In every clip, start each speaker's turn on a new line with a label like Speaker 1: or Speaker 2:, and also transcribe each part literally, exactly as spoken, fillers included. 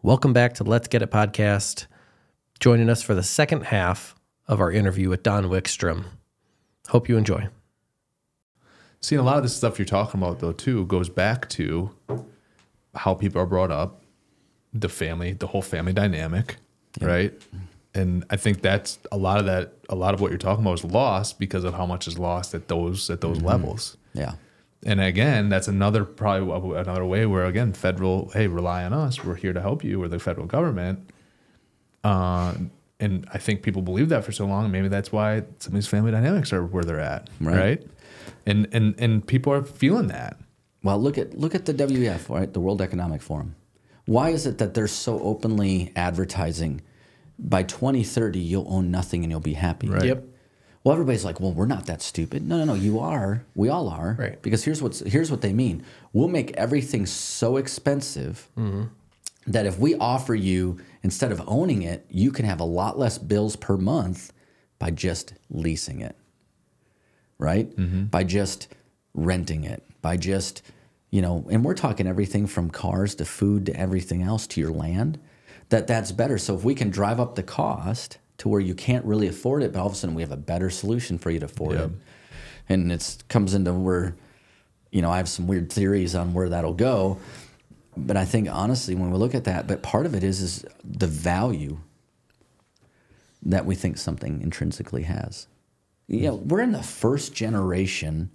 Speaker 1: Welcome back to Let's Get It podcast. Joining us for the second half of our interview with Don Wickstrom. Hope you enjoy.
Speaker 2: Seeing a lot of this stuff you're talking about, though, too, goes back to how people are brought up, the family, the whole family dynamic, yeah. right? And I think that's a lot of that. A lot of what you're talking about is lost because of how much is lost at those at those mm-hmm. levels.
Speaker 3: Yeah.
Speaker 2: And again, that's another probably another way where again, federal, hey, rely on us. We're here to help you. We're the federal government. Uh, and I think people believe that for so long. Maybe that's why some of these family dynamics are where they're at, right? right? And and and people are feeling that.
Speaker 3: Well, look at look at the W E F, right? The World Economic Forum. Why is it that they're so openly advertising? By twenty thirty, you'll own nothing and you'll be happy.
Speaker 2: Right.
Speaker 1: Yep.
Speaker 3: Well, everybody's like, well, we're not that stupid. No, no, no, you are. We all are.
Speaker 1: Right.
Speaker 3: Because here's what's here's what they mean. We'll make everything so expensive mm-hmm. that if we offer you, instead of owning it, you can have a lot less bills per month by just leasing it. Right? Mm-hmm. By just renting it. By just, you know, and we're talking everything from cars to food to everything else to your land. That that's better. So if we can drive up the cost to where you can't really afford it, but all of a sudden we have a better solution for you to afford
Speaker 2: yep.
Speaker 3: it. And it comes into where, you know, I have some weird theories on where that'll go. But I think honestly, when we look at that, but part of it is is the value that we think something intrinsically has. You know, we're in the first generation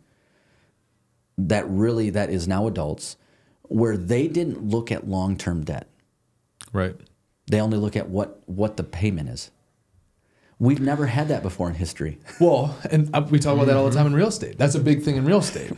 Speaker 3: that really, that is now adults, where they didn't look at long-term debt.
Speaker 2: Right.
Speaker 3: They only look at what, what the payment is. We've never had that before in history.
Speaker 2: Well, and we talk about that all the time in real estate. That's a big thing in real estate.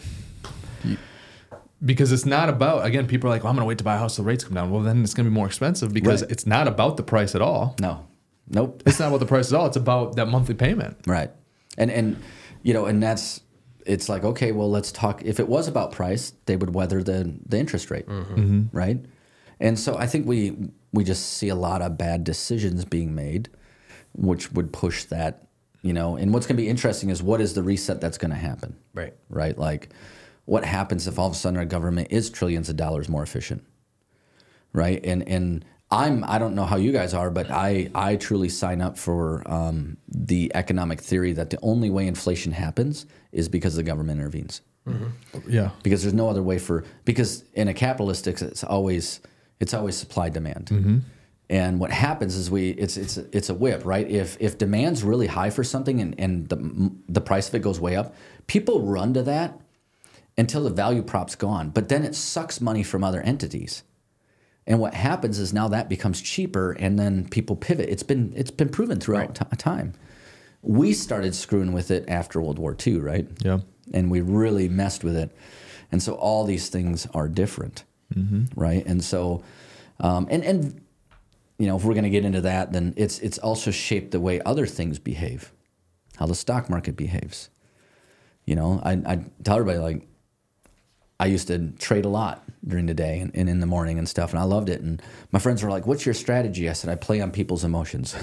Speaker 2: Because it's not about, again, people are like, well, I'm going to wait to buy a house till rates come down. Well, then it's going to be more expensive because
Speaker 3: right.
Speaker 2: it's not about the price at all.
Speaker 3: No. Nope.
Speaker 2: It's not about the price at all. It's about that monthly payment.
Speaker 3: Right. And, and you know, and that's, it's like, okay, well, let's talk. If it was about price, they would weather the, the interest rate, mm-hmm. Mm-hmm. right? And so I think we we just see a lot of bad decisions being made, which would push that, you know. And what's going to be interesting is what is the reset that's going to happen?
Speaker 1: Right.
Speaker 3: Right? Like what happens if all of a sudden our government is trillions of dollars more efficient? Right? And and I'm I don't know how you guys are, but I, I truly sign up for um, the economic theory that the only way inflation happens is because the government intervenes.
Speaker 2: Mm-hmm. Yeah.
Speaker 3: Because there's no other way for because in a capitalistic it's always It's always supply demand, mm-hmm. and what happens is we it's it's it's a whip, right? If if demand's really high for something and, and the the price of it goes way up, people run to that until the value prop's gone. But then it sucks money from other entities, and what happens is now that becomes cheaper, and then people pivot. It's been it's been proven throughout right. t- time. We started screwing with it after World War Two, right?
Speaker 2: Yeah,
Speaker 3: and we really messed with it, and so all these things are different. Mm-hmm. Right, and so, um, and and you know, if we're going to get into that, then it's it's also shaped the way other things behave, how the stock market behaves. You know, I I tell everybody like, I used to trade a lot during the day and, and in the morning and stuff, and I loved it. And my friends were like, "What's your strategy?" I said, "I play on people's emotions."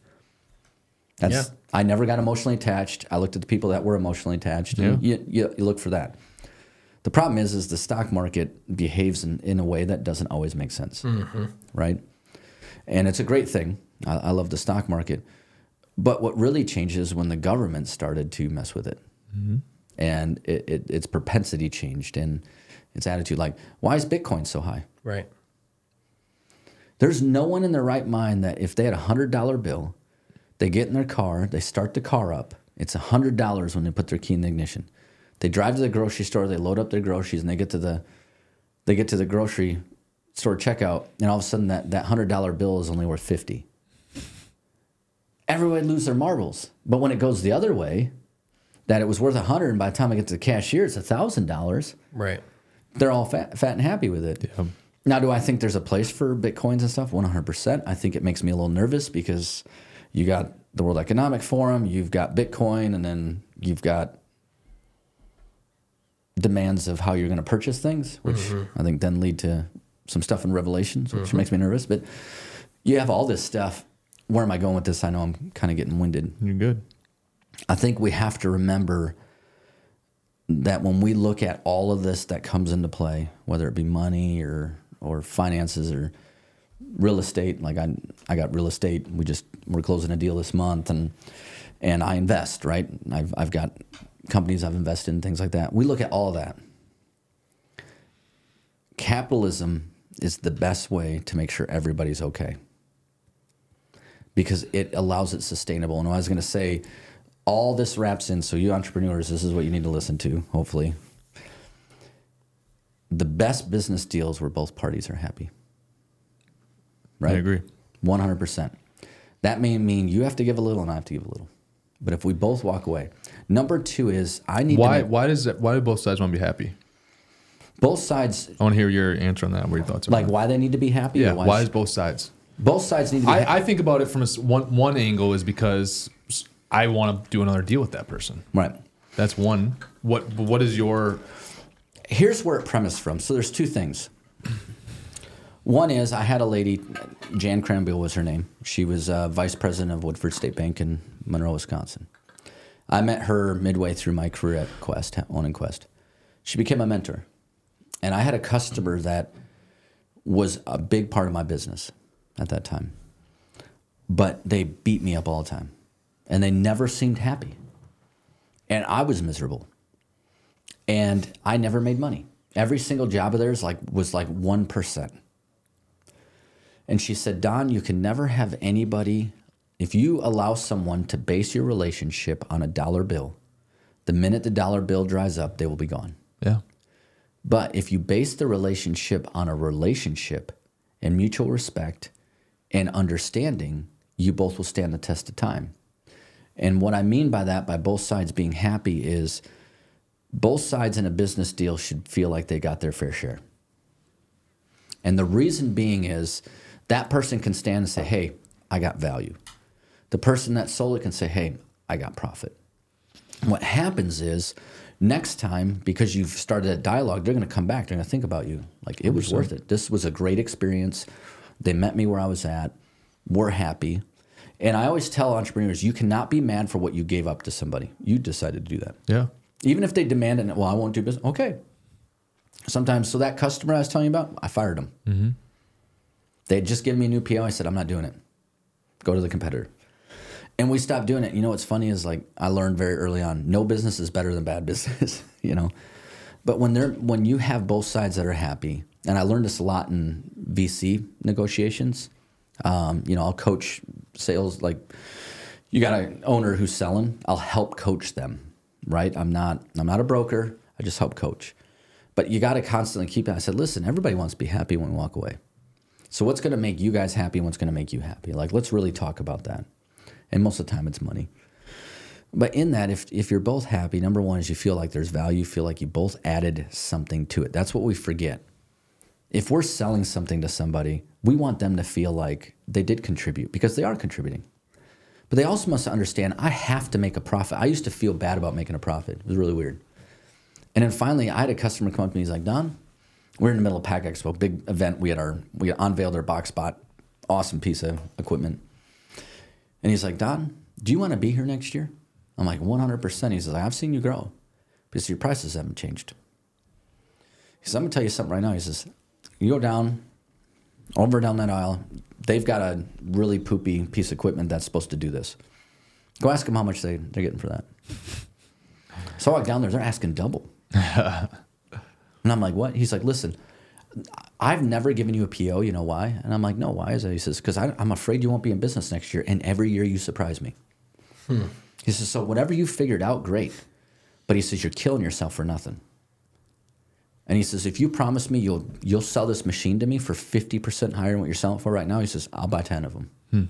Speaker 3: That's yeah. I never got emotionally attached. I looked at the people that were emotionally attached, and yeah. you, you you look for that. The problem is, is the stock market behaves in, in a way that doesn't always make sense, mm-hmm. right? And it's a great thing. I, I love the stock market. But what really changes when the government started to mess with it. Mm-hmm. And it, it, its propensity changed and its attitude. Like, why is Bitcoin so high?
Speaker 1: Right.
Speaker 3: There's no one in their right mind that if they had a one hundred dollar bill, they get in their car, they start the car up, it's one hundred dollars when they put their key in the ignition. They drive to the grocery store, they load up their groceries, and they get to the they get to the grocery store checkout, and all of a sudden that, that one hundred dollar bill is only worth fifty dollars. Everybody lose their marbles. But when it goes the other way, that it was worth one hundred dollars, and by the time I get to the cashier, it's one thousand dollars.
Speaker 1: Right.
Speaker 3: They're all fat, fat and happy with it.
Speaker 2: Yeah.
Speaker 3: Now, do I think there's a place for Bitcoins and stuff? one hundred percent. I think it makes me a little nervous because you got the World Economic Forum, you've got Bitcoin, and then you've got demands of how you're going to purchase things, which mm-hmm. I think then lead to some stuff in Revelations, which mm-hmm. makes me nervous. But you have all this stuff. Where am I going with this? I know I'm kind of getting winded.
Speaker 2: You're good.
Speaker 3: I think we have to remember that when we look at all of this that comes into play, whether it be money or or finances, or real estate. Like I, I got real estate. We just we're closing a deal this month, and and I invest. Right. I've I've got companies I've invested in, things like that. We look at all of that. Capitalism is the best way to make sure everybody's okay, because it allows it sustainable. And I was going to say, all this wraps in. So you entrepreneurs, this is what you need to listen to. Hopefully, the best business deals where both parties are happy. Right?
Speaker 2: I agree.
Speaker 3: one hundred percent. That may mean you have to give a little and I have to give a little. But if we both walk away. Number two is I need
Speaker 2: Why
Speaker 3: to make,
Speaker 2: why does that, why do both sides want to be happy?
Speaker 3: both sides,
Speaker 2: I want to hear your answer on that. What are your thoughts are?
Speaker 3: like why they need to be happy.
Speaker 2: Yeah.
Speaker 3: Or
Speaker 2: Why,
Speaker 3: why,
Speaker 2: is both sides?
Speaker 3: both sides need to be happy.
Speaker 2: I, I think about it from a, s- one one angle is because I want to do another deal with that person.
Speaker 3: Right.
Speaker 2: That's one. What what is your
Speaker 3: Here's where it premised from. So there's two things. One is I had a lady, Jan Cranbill was her name. She was uh, vice president of Woodford State Bank in Monroe, Wisconsin. I met her midway through my career at Quest, owning Quest. She became a mentor. And I had a customer that was a big part of my business at that time. But they beat me up all the time. And they never seemed happy. And I was miserable. And I never made money. Every single job of theirs like was like one percent. And she said, Don, you can never have anybody, if you allow someone to base your relationship on a dollar bill, the minute the dollar bill dries up, they will be gone.
Speaker 2: yeah.
Speaker 3: But if you base the relationship on a relationship and mutual respect and understanding, you both will stand the test of time. And what I mean by that, by both sides being happy, is both sides in a business deal should feel like they got their fair share. And the reason being is that person can stand and say, hey, I got value. The person that sold it can say, hey, I got profit. What happens is next time, because you've started a dialogue, they're going to come back. They're going to think about you. Like, it was worth it. This was a great experience. They met me where I was at. We're happy. And I always tell entrepreneurs, you cannot be mad for what you gave up to somebody. You decided to do that.
Speaker 2: Yeah.
Speaker 3: Even if they demand it, well, I won't do business. Okay. Sometimes, so that customer I was telling you about, I fired them. Mm-hmm. They had just given me a new P O. I said, I'm not doing it. Go to the competitor. And we stopped doing it. You know what's funny is, like, I learned very early on, no business is better than bad business, you know. But when they're when you have both sides that are happy, and I learned this a lot in V C negotiations. Um, you know, I'll coach sales. Like, you got an owner who's selling, I'll help coach them, right? I'm not I'm not a broker. I just help coach. But you got to constantly keep it. I said, listen, everybody wants to be happy when we walk away. So what's going to make you guys happy and what's going to make you happy? Like, let's really talk about that. And most of the time it's money. But in that, if if you're both happy, number one is you feel like there's value, you feel like you both added something to it. That's what we forget. If we're selling something to somebody, we want them to feel like they did contribute, because they are contributing. But they also must understand, I have to make a profit. I used to feel bad about making a profit. It was really weird. And then finally, I had a customer come up to me. He's like, Don, we're in the middle of Pack Expo, big event. We had our we unveiled our box spot, awesome piece of equipment. And he's like, Don, do you want to be here next year? I'm like, one hundred percent. He says, I've seen you grow because your prices haven't changed. He says, I'm going to tell you something right now. He says, you go down, over down that aisle. They've got a really poopy piece of equipment that's supposed to do this. Go ask them how much they, they're getting for that. So I walk down there. They're asking double. And I'm like, what? He's like, listen, I've never given you a P O. You know why? And I'm like, no, why is that? He says, because I'm afraid you won't be in business next year. And every year you surprise me. Hmm. He says, so whatever you figured out, great. But he says, you're killing yourself for nothing. And he says, if you promise me you'll you'll sell this machine to me for fifty percent higher than what you're selling it for right now, he says, I'll buy ten of them. Hmm.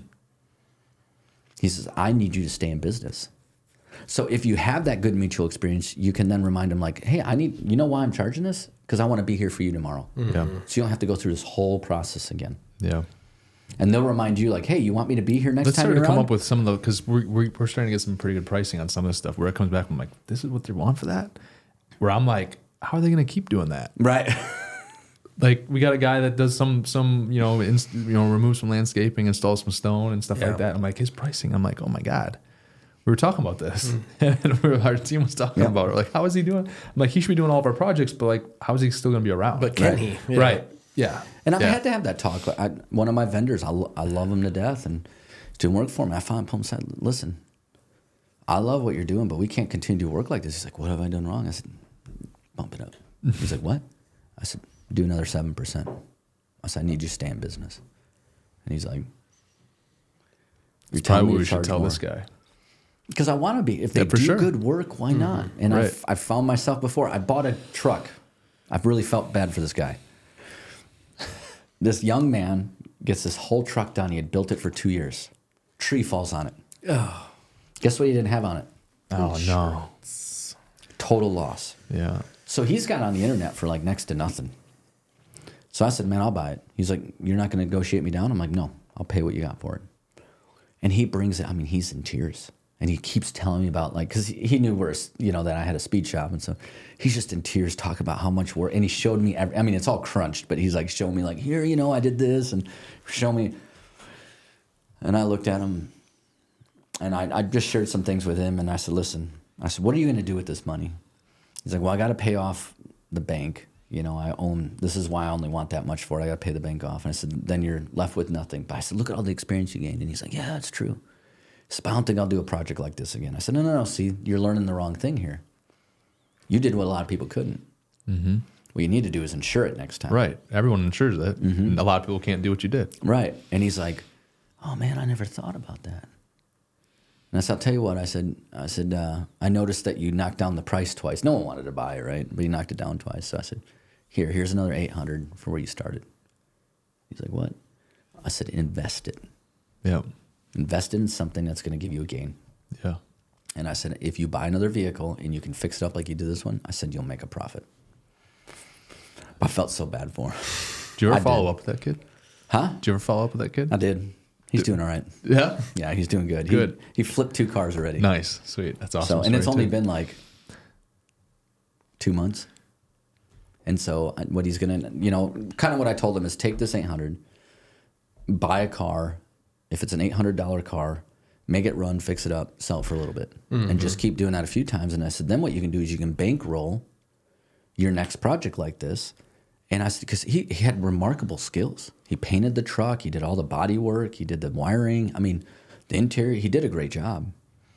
Speaker 3: He says, I need you to stay in business. So if you have that good mutual experience, you can then remind them, like, hey, I need, you know why I'm charging this? Because I want to be here for you tomorrow. Mm-hmm. Yeah. So you don't have to go through this whole process again.
Speaker 2: Yeah.
Speaker 3: And they'll remind you, like, hey, you want me to be here next
Speaker 2: Let's
Speaker 3: time
Speaker 2: start
Speaker 3: you're
Speaker 2: to come
Speaker 3: around?
Speaker 2: up with some of the, because we're, we're, we're starting to get some pretty good pricing on some of this stuff where it comes back, I'm like, this is what they want for that? Where I'm like, how are they going to keep doing that?
Speaker 3: Right.
Speaker 2: Like, we got a guy that does some, some you know, inst, you know, removes some landscaping, installs some stone and stuff
Speaker 1: Yeah.
Speaker 2: like that. I'm like, his pricing, I'm like, oh my God. We were talking about this. Mm. And we were, our team was talking
Speaker 3: Yeah.
Speaker 2: about it. We're like, how is he doing? I'm like, he should be doing all of our projects, but like, how is he still going to be around?
Speaker 1: But can
Speaker 2: right?
Speaker 1: he? Yeah.
Speaker 2: Right. Yeah.
Speaker 3: And I've
Speaker 2: Yeah.
Speaker 3: had to have that talk. I, one of my vendors, I, lo- I love him to death, and he's doing work for me. I finally pulled him aside. Listen, I love what you're doing, but we can't continue to work like this. He's like, what have I done wrong? I said, bump it up. He's like, what? I said, do another seven percent. I said, I need you to stay in business. And he's like,
Speaker 2: That's probably what we should tell more. This guy.
Speaker 3: Because I want to be. If they
Speaker 2: Yeah, for
Speaker 3: do
Speaker 2: sure.
Speaker 3: good work, why not? And
Speaker 2: Right.
Speaker 3: I've, I've found myself before. I bought a truck. I've really felt bad for this guy. This young man gets this whole truck done. He had built it for two years. Tree falls on it.
Speaker 1: Oh,
Speaker 3: Guess what he didn't have on it?
Speaker 2: Oh, no.
Speaker 3: Total loss.
Speaker 2: Yeah.
Speaker 3: So he's got on the internet for like next to nothing. So I said, man, I'll buy it. He's like, you're not going to negotiate me down? I'm like, no, I'll pay what you got for it. And he brings it. I mean, he's in tears. And he keeps telling me about, like, because he knew where, you know, that I had a speed shop. And so he's just in tears talking about how much work. And he showed me, every, I mean, it's all crunched, but he's like showing me, like, here, you know, I did this. And show me. And I looked at him. And I, I just shared some things with him. And I said, listen, I said, what are you going to do with this money? He's like, well, I got to pay off the bank. You know, I own, this is why I only want that much for it. I got to pay the bank off. And I said, then you're left with nothing. But I said, look at all the experience you gained. And he's like, yeah, that's true. So I don't think I'll do a project like this again. I said, no, no, no. See, you're learning the wrong thing here. You did what a lot of people couldn't. Mm-hmm. What you need to do is insure it next time.
Speaker 2: Right. Everyone insures that. Mm-hmm. A lot of people can't do what you did.
Speaker 3: Right. And he's like, oh, man, I never thought about that. And I said, I'll tell you what. I said, I said, uh, I noticed that you knocked down the price twice. No one wanted to buy it, right? But you knocked it down twice. So I said, here, here's another eight hundred for where you started. He's like, what? I said, invest it.
Speaker 2: Yeah.
Speaker 3: Invest it in something that's going to give you a gain.
Speaker 2: Yeah.
Speaker 3: And I said, if you buy another vehicle and you can fix it up like you did this one, I said, you'll make a profit. I felt so bad for him.
Speaker 2: Did you ever
Speaker 3: I
Speaker 2: follow
Speaker 3: did.
Speaker 2: up with that kid?
Speaker 3: Huh?
Speaker 2: Did you ever follow up with that kid?
Speaker 3: I did. He's doing all right.
Speaker 2: Yeah.
Speaker 3: Yeah, he's doing good.
Speaker 2: Good.
Speaker 3: He, he flipped two cars already.
Speaker 2: Nice. Sweet. That's awesome.
Speaker 3: So, and it's
Speaker 2: story,
Speaker 3: only
Speaker 2: too.
Speaker 3: been like two months. And so uh, what he's going to, you know, kind of what I told him is take this eight hundred, buy a car. If it's an eight hundred dollar car, make it run, fix it up, sell it for a little bit. Mm-hmm. And just keep doing that a few times. And I said, then what you can do is you can bankroll your next project like this. And I said, because he, he had remarkable skills. He painted the truck. He did all the body work. He did the wiring. I mean, the interior, he did a great job.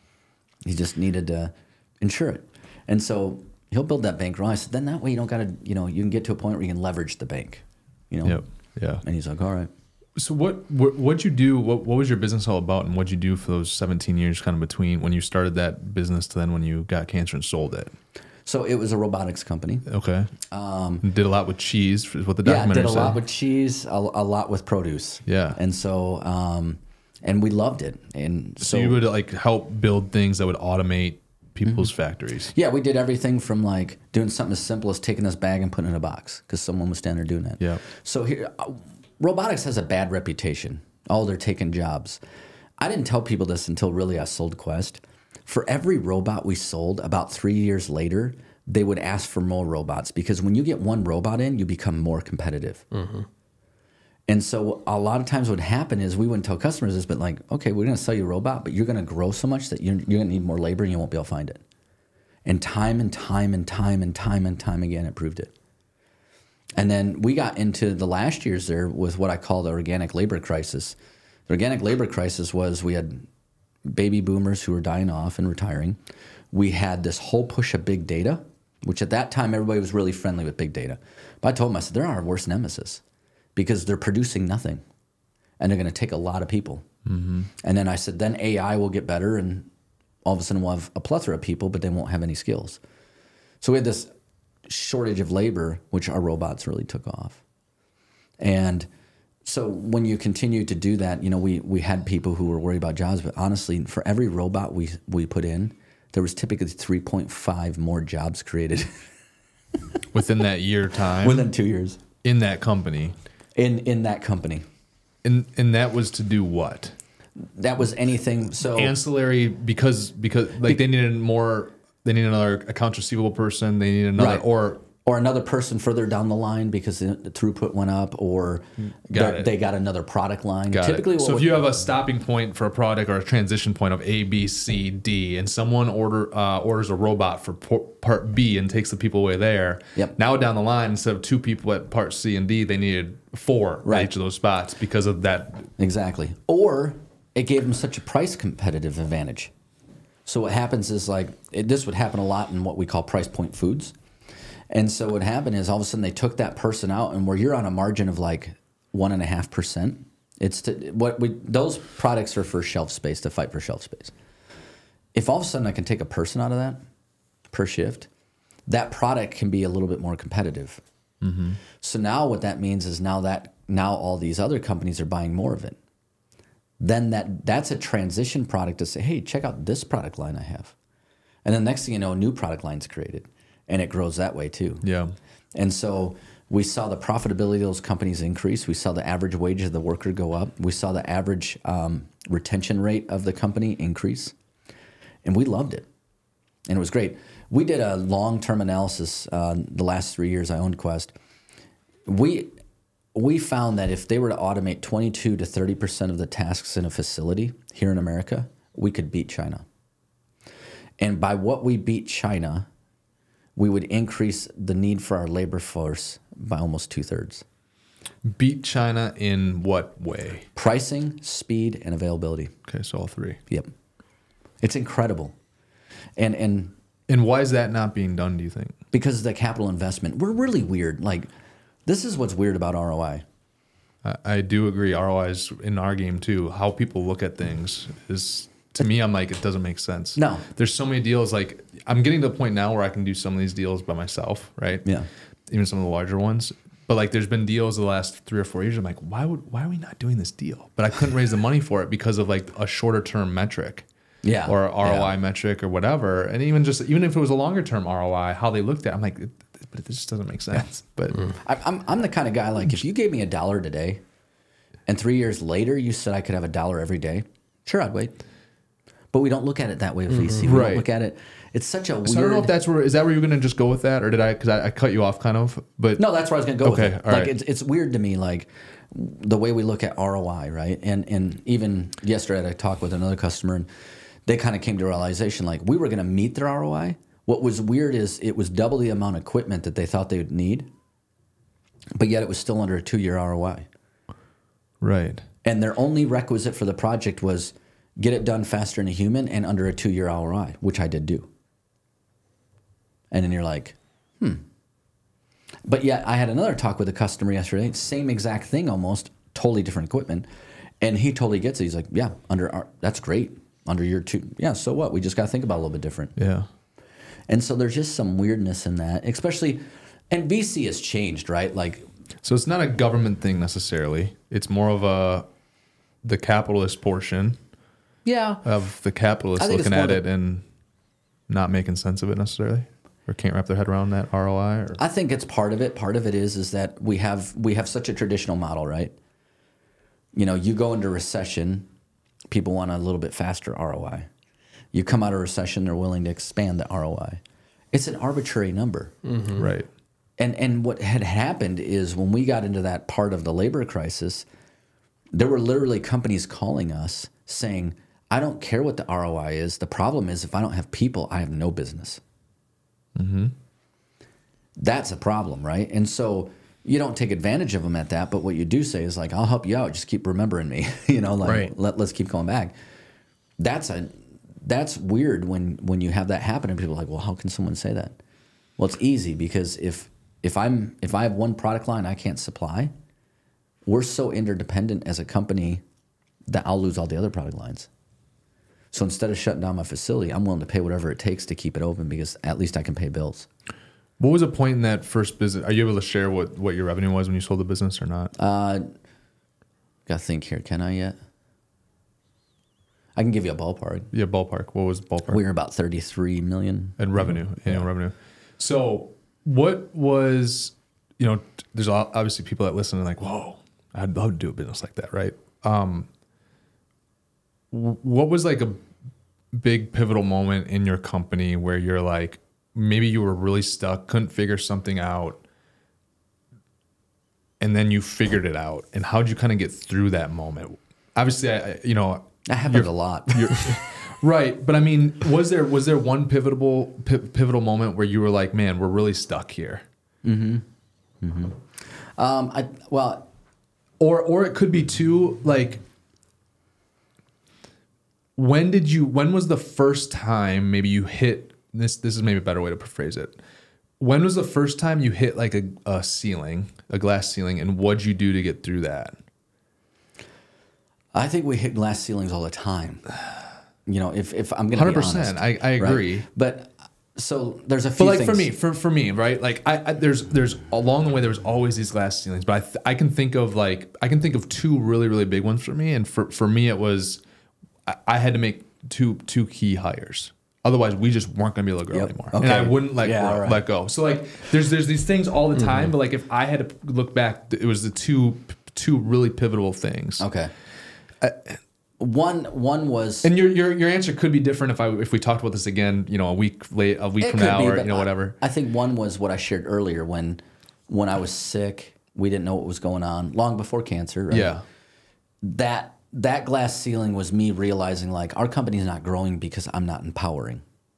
Speaker 3: He just needed to insure it. And so he'll build that bankroll. I said, then that way you don't got to, you know, you can get to a point where you can leverage the bank, you know?
Speaker 2: Yep. Yeah.
Speaker 3: And he's like, all right.
Speaker 2: So what, what, what'd you do? What, what was your business all about? And what'd you do for those seventeen years kind of between when you started that business to then when you got cancer and sold it?
Speaker 3: So it was a robotics company.
Speaker 2: Okay. Um, did a lot with cheese, is what the
Speaker 3: Yeah,
Speaker 2: documentary
Speaker 3: did a
Speaker 2: said.
Speaker 3: lot with cheese, a, a lot with produce.
Speaker 2: Yeah.
Speaker 3: And so, um, and we loved it. And so,
Speaker 2: So you would like help build things that would automate people's factories.
Speaker 3: yeah, we did everything from like doing something as simple as taking this bag and putting it in a box because someone was standing there doing that.
Speaker 2: Yeah.
Speaker 3: So here, uh, robotics has a bad reputation. Oh, they're taking jobs. I didn't tell people this until really I sold Quest. For every robot we sold, about three years later, they would ask for more robots because when you get one robot in, you become more competitive. Mm-hmm. And so a lot of times what would happen is we wouldn't tell customers this, but like, okay, we're going to sell you a robot, but you're going to grow so much that you're, you're going to need more labor and you won't be able to find it. And time and time and time and time and time again, it proved it. And then we got into the last years there with what I call the organic labor crisis. The organic labor crisis was we had baby boomers who were dying off and retiring. We had this whole push of big data, which at that time everybody was really friendly with big data. But I told them, I said, they're our worst nemesis because they're producing nothing and they're going to take a lot of people. Mm-hmm. And then I said, then A I will get better and all of a sudden we'll have a plethora of people, but they won't have any skills. So we had this shortage of labor, which our robots really took off. And so when you continue to do that, you know, we, we had people who were worried about jobs, but honestly, for every robot we we put in, there was typically three point five more jobs created.
Speaker 2: Within that year time?
Speaker 3: Within two years.
Speaker 2: In that company?
Speaker 3: In in that company.
Speaker 2: And and that was to do what?
Speaker 3: That was anything, so...
Speaker 2: Ancillary, because, because like they needed more, they needed another accounts receivable person, they needed another,
Speaker 3: Right.
Speaker 2: or
Speaker 3: or another person further down the line because the, the throughput went up, or
Speaker 2: Got it.
Speaker 3: they got another product line.
Speaker 2: Got
Speaker 3: Typically,
Speaker 2: it.
Speaker 3: what
Speaker 2: So if
Speaker 3: would-
Speaker 2: you have a stopping point for a product or a transition point of A, B, C, D, and someone order uh, orders a robot for por- part B and takes the people away there,
Speaker 3: Yep.
Speaker 2: now down the line, instead of two people at part C and D, they needed four
Speaker 3: Right.
Speaker 2: at each of those spots because of that.
Speaker 3: Exactly. Or it gave them such a price competitive advantage. So what happens is like it, this would happen a lot in what we call price point foods. And so what happened is all of a sudden they took that person out, and where you're on a margin of like one and a half percent, it's to, what we those products are for shelf space, to fight for shelf space. If all of a sudden I can take a person out of that per shift, that product can be a little bit more competitive. Mm-hmm. So now what that means is now that now all these other companies are buying more of it. Then that that's a transition product to say, hey, check out this product line I have. And then next thing you know, a new product line's created. And it grows that way too.
Speaker 2: Yeah.
Speaker 3: And so we saw the profitability of those companies increase. We saw the average wage of the worker go up. We saw the average um, retention rate of the company increase. And we loved it. And it was great. We did a long-term analysis uh, the last three years I owned Quest. We we found that if they were to automate twenty-two to thirty percent of the tasks in a facility here in America, we could beat China. And by what we beat China, we would increase the need for our labor force by almost two-thirds.
Speaker 2: Beat China in what way?
Speaker 3: Pricing, speed, and availability.
Speaker 2: Okay, so all three.
Speaker 3: Yep. It's incredible. And and
Speaker 2: And why is that not being done, do you think?
Speaker 3: because of the capital investment, we're really weird. Like, this is what's weird about R O I.
Speaker 2: I, I do agree. R O I is in our game too. How people look at things is, to me, I'm like, it doesn't make sense.
Speaker 3: No.
Speaker 2: There's so many deals. Like, I'm getting to the point now where I can do some of these deals by myself, right?
Speaker 3: Yeah.
Speaker 2: Even some of the larger ones. But like, there's been deals the last three or four years. I'm like, why would why are we not doing this deal? But I couldn't raise the money for it because of like a shorter term metric.
Speaker 3: Yeah.
Speaker 2: Or R O I
Speaker 3: Yeah.
Speaker 2: metric or whatever. And even just even if it was a longer term R O I, how they looked at it, I'm like, but it just doesn't make sense. But
Speaker 3: I, I'm I'm the kind of guy, like, if you gave me a dollar today, and three years later you said I could have a dollar every day, sure, I'd wait. But we don't look at it that way with V C. We
Speaker 2: Right.
Speaker 3: don't look at it. It's such a weird.
Speaker 2: so I don't know if that's where is that where you're going to just go with that, or did I? Because I, I cut you off kind of. But
Speaker 3: No, that's where I was going to go
Speaker 2: Okay,
Speaker 3: with it.
Speaker 2: all
Speaker 3: Like,
Speaker 2: right.
Speaker 3: it's it's weird to me, like the way we look at R O I, right? And and even yesterday I talked with another customer, and they kind of came to a realization like we were going to meet their R O I. What was weird is it was double the amount of equipment that they thought they would need, but yet it was still under a two-year R O I.
Speaker 2: right.
Speaker 3: And their only requisite for the project was get it done faster than a human and under a two-year R O I, which I did do. And then you're like, hmm. But yet I had another talk with a customer yesterday, same exact thing almost, totally different equipment. And he totally gets it. He's like, yeah, under our, that's great. Under your two, yeah, so what? We just got to think about it a little bit different.
Speaker 2: Yeah.
Speaker 3: And so there's just some weirdness in that, especially, and V C has changed, right? Like,
Speaker 2: So it's not a government thing necessarily. It's more of a the capitalist portion
Speaker 3: yeah,
Speaker 2: of the capitalists
Speaker 3: I think it's
Speaker 2: looking
Speaker 3: more
Speaker 2: at
Speaker 3: the-
Speaker 2: it and not making sense of it necessarily, or can't wrap their head around that R O I. Or
Speaker 3: I think it's part of it. Part of it is is that we have we have such a traditional model, right? You know, you go into recession, people want a little bit faster R O I. You come out of recession, they're willing to expand the R O I. It's an arbitrary number.
Speaker 2: right.
Speaker 3: And and what had happened is when we got into that part of the labor crisis, there were literally companies calling us saying, I don't care what the R O I is. The problem is if I don't have people, I have no business. Mm-hmm. That's a problem, right? And so you don't take advantage of them at that, but what you do say is like, I'll help you out. Just keep remembering me. you know, like
Speaker 1: Right.
Speaker 3: let, let's keep going back. That's a that's weird when when you have that happen and people are like, well, how can someone say that? Well, it's easy because if if I'm if I have one product line I can't supply, we're so interdependent as a company that I'll lose all the other product lines. So instead of shutting down my facility, I'm willing to pay whatever it takes to keep it open because at least I can pay bills.
Speaker 2: What was the point in that first business? Are you able to share what, what your revenue was when you sold the business or not?
Speaker 3: Uh, gotta think here, can I yet? I can give you a ballpark.
Speaker 2: Yeah, ballpark. What was the ballpark?
Speaker 3: We were about thirty-three million.
Speaker 2: And revenue, annual revenue. So what was, you know, t- there's o- obviously people that listen and like, whoa, I'd love to do a business like that, right? Um, w- what was like a big pivotal moment in your company where you're like, maybe you were really stuck, couldn't figure something out, and then you figured it out? And how'd you kind of get through that moment? Obviously, I, you know,
Speaker 3: That happens a lot.
Speaker 2: right. But I mean, was there was there one pivotal pivotal moment where you were like, man, we're really stuck here?
Speaker 3: Mm-hmm. Mm-hmm. Um, I well,
Speaker 2: or or it could be too, like, when did you? When was the first time maybe you hit this? This is maybe a better way to phrase it. When was the first time you hit like a, a ceiling, a glass ceiling, and what'd you do to get through that?
Speaker 3: I think we hit glass ceilings all the time. You know, if if I'm going to be
Speaker 2: one hundred percent,
Speaker 3: honest,
Speaker 2: I, I agree.
Speaker 3: Right? But so there's a few
Speaker 2: But like
Speaker 3: things.
Speaker 2: for me, for, for me, right? Like I, I there's there's along the way there was always these glass ceilings, but I th- I can think of like I can think of two really really big ones for me, and for for me it was I, I had to make two two key hires. Otherwise, we just weren't going to be able to grow
Speaker 3: Yep.
Speaker 2: anymore,
Speaker 3: Okay.
Speaker 2: and I wouldn't let
Speaker 3: Yeah,
Speaker 2: grow,
Speaker 3: right.
Speaker 2: let go. So like there's there's these things all the time, but like if I had to look back, it was the two two really pivotal things.
Speaker 3: Okay. one one was
Speaker 2: And your your your answer could be different if I if we talked about this again, you know, a week late, a week
Speaker 3: It
Speaker 2: from
Speaker 3: could
Speaker 2: now,
Speaker 3: be,
Speaker 2: or
Speaker 3: but
Speaker 2: you know, whatever.
Speaker 3: I, I think one was what I shared earlier when when I was sick, we didn't know what was going on long before cancer. Right?
Speaker 2: Yeah.
Speaker 3: That that glass ceiling was me realizing like our company's not growing because I'm not empowering.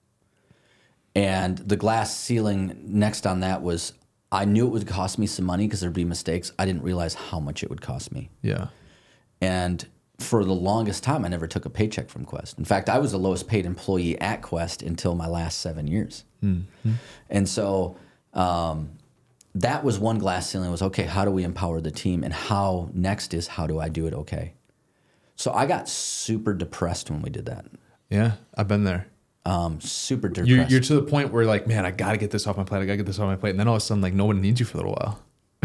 Speaker 3: And the glass ceiling next on that was I knew it would cost me some money because there'd be mistakes. I didn't realize how much it would cost me.
Speaker 2: Yeah.
Speaker 3: And for the longest time, I never took a paycheck from Quest. In fact, I was the lowest paid employee at Quest until my last seven years. Mm-hmm. And so um, that was one glass ceiling was, okay, how do we empower the team? And how next is, how do I do it okay? So I got super depressed when we did that.
Speaker 2: Yeah. I've been there.
Speaker 3: Um, super depressed.
Speaker 2: You're, you're to the point where like, man, I got to get this off my plate. I got to get this off my plate. And then all of a sudden, like, no one needs you for a little while.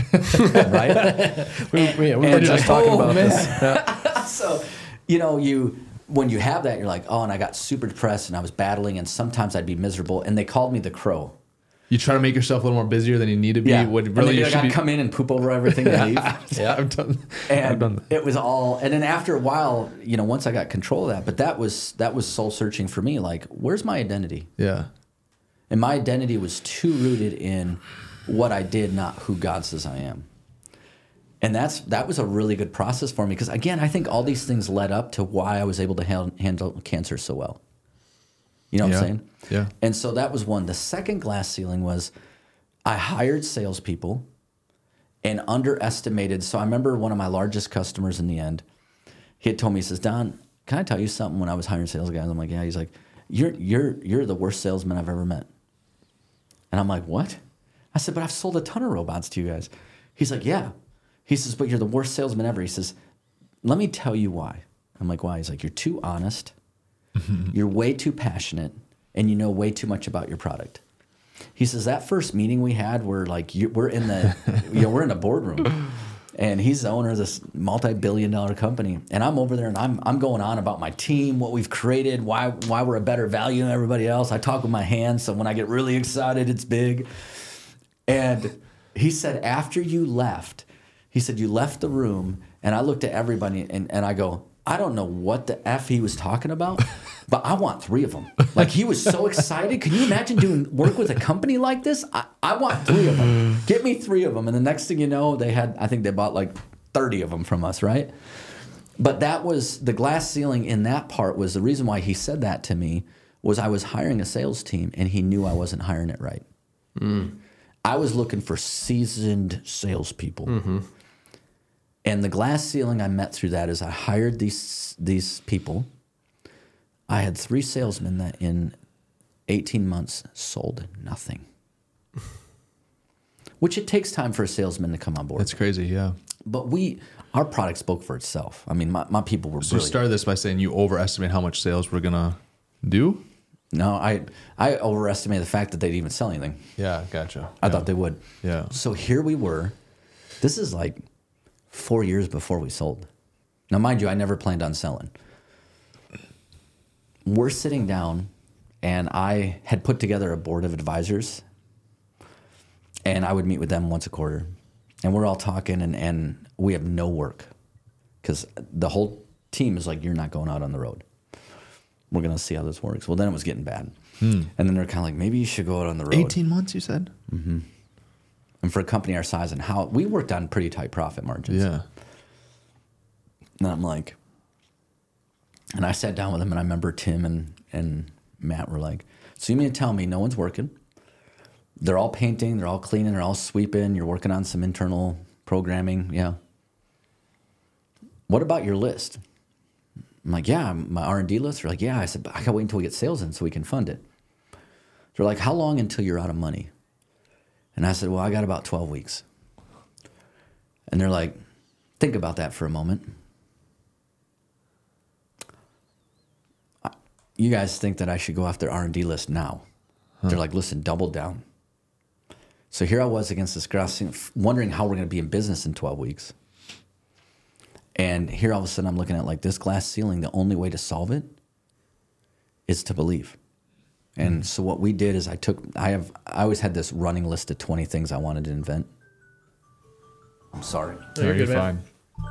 Speaker 3: right?
Speaker 1: We,
Speaker 3: And-
Speaker 1: we, we
Speaker 3: and
Speaker 1: were just
Speaker 3: like,
Speaker 1: talking
Speaker 3: oh,
Speaker 1: about
Speaker 3: man.
Speaker 1: this. Yeah.
Speaker 3: So, you know, you when you have that, you're like, oh, and I got super depressed and I was battling, and sometimes I'd be miserable. And they called me the Crow.
Speaker 2: You try to make yourself a little more busier than you need to be. What
Speaker 3: And
Speaker 2: really
Speaker 3: then
Speaker 2: you
Speaker 3: I
Speaker 2: should
Speaker 3: got
Speaker 2: be.
Speaker 3: to come in and poop over everything and leave.
Speaker 2: Yeah, I've done.
Speaker 3: And
Speaker 2: I've done that.
Speaker 3: it was all, and then after a while, you know, once I got control of that, but that was that was soul searching for me. Like, where's my identity?
Speaker 2: Yeah.
Speaker 3: And my identity was too rooted in what I did, not who God says I am. And that's that was a really good process for me because, again, I think all these things led up to why I was able to ha- handle cancer so well. You know what
Speaker 2: Yeah.
Speaker 3: I'm saying?
Speaker 2: Yeah.
Speaker 3: And so that was one. The second glass ceiling was I hired salespeople and underestimated. So I remember one of my largest customers in the end, he had told me, he says, Don, can I tell you something when I was hiring sales guys? I'm like, yeah. He's like, you're, you're, you're the worst salesman I've ever met. And I'm like, what? I said, but I've sold a ton of robots to you guys. He's like, yeah. He says, but you're the worst salesman ever. He says, let me tell you why. I'm like, why? He's like, you're too honest. You're way too passionate. And you know way too much about your product. He says, that first meeting we had, we're like, you, we're in the, you know, we're in a boardroom. And he's the owner of this multi-billion dollar company. And I'm over there and I'm I'm going on about my team, what we've created, why why we're a better value than everybody else. I talk with my hands, so when I get really excited, it's big. And he said, after you left, he said, you left the room, and I looked at everybody and, and I go, I don't know what the F he was talking about, but I want three of them. Like, he was so excited. Can you imagine doing work with a company like this? I, I want three of them. Get me three of them. And the next thing you know, they had, I think they bought like thirty of them from us, right? But that was, the glass ceiling in that part was the reason why he said that to me was I was hiring a sales team and he knew I wasn't hiring it right. Mm. I was looking for seasoned salespeople. Mm-hmm. And the glass ceiling I met through that is I hired these these people. I had three salesmen that in eighteen months sold nothing. Which it takes time for a salesman to come on board.
Speaker 2: That's crazy. Yeah.
Speaker 3: But we, our product spoke for itself. I mean, my, my people were
Speaker 2: So you
Speaker 3: brilliant.
Speaker 2: started this by saying you overestimate how much sales we're gonna do.
Speaker 3: No, I I overestimated the fact that they'd even sell anything.
Speaker 2: Yeah, gotcha.
Speaker 3: I
Speaker 2: yeah.
Speaker 3: thought they would.
Speaker 2: Yeah.
Speaker 3: So here we were. This is like four years before we sold. Now, mind you, I never planned on selling. We're sitting down, and I had put together a board of advisors, and I would meet with them once a quarter. And we're all talking, and, and we have no work because the whole team is like, you're not going out on the road. We're going to see how this works. Well, then it was getting bad.
Speaker 2: Hmm.
Speaker 3: And then they're kind of like, maybe you should go out on the road.
Speaker 2: eighteen months, you said?
Speaker 3: And for a company our size and how we worked on pretty tight profit margins.
Speaker 2: Yeah.
Speaker 3: And I'm like, and I sat down with him and I remember Tim and, and Matt were like, so you mean to tell me no one's working? They're all painting, they're all cleaning, they're all sweeping. You're working on some internal programming. Yeah. What about your list? I'm like, yeah, my R and D list. They're like, yeah. I said, but I gotta wait until we get sales in so we can fund it. They're like, how long until you're out of money? And I said, well, I got about twelve weeks. And they're like, think about that for a moment. You guys think that I should go off their R and D list now. Huh. They're like, listen, double down. So here I was against this grass, wondering how we're going to be in business in twelve weeks. And here all of a sudden I'm looking at like this glass ceiling. The only way to solve it is to believe. And mm. so what we did is I took, I have, I always had this running list of twenty things I wanted to invent. I'm sorry.
Speaker 2: No, you're, you're good, fine.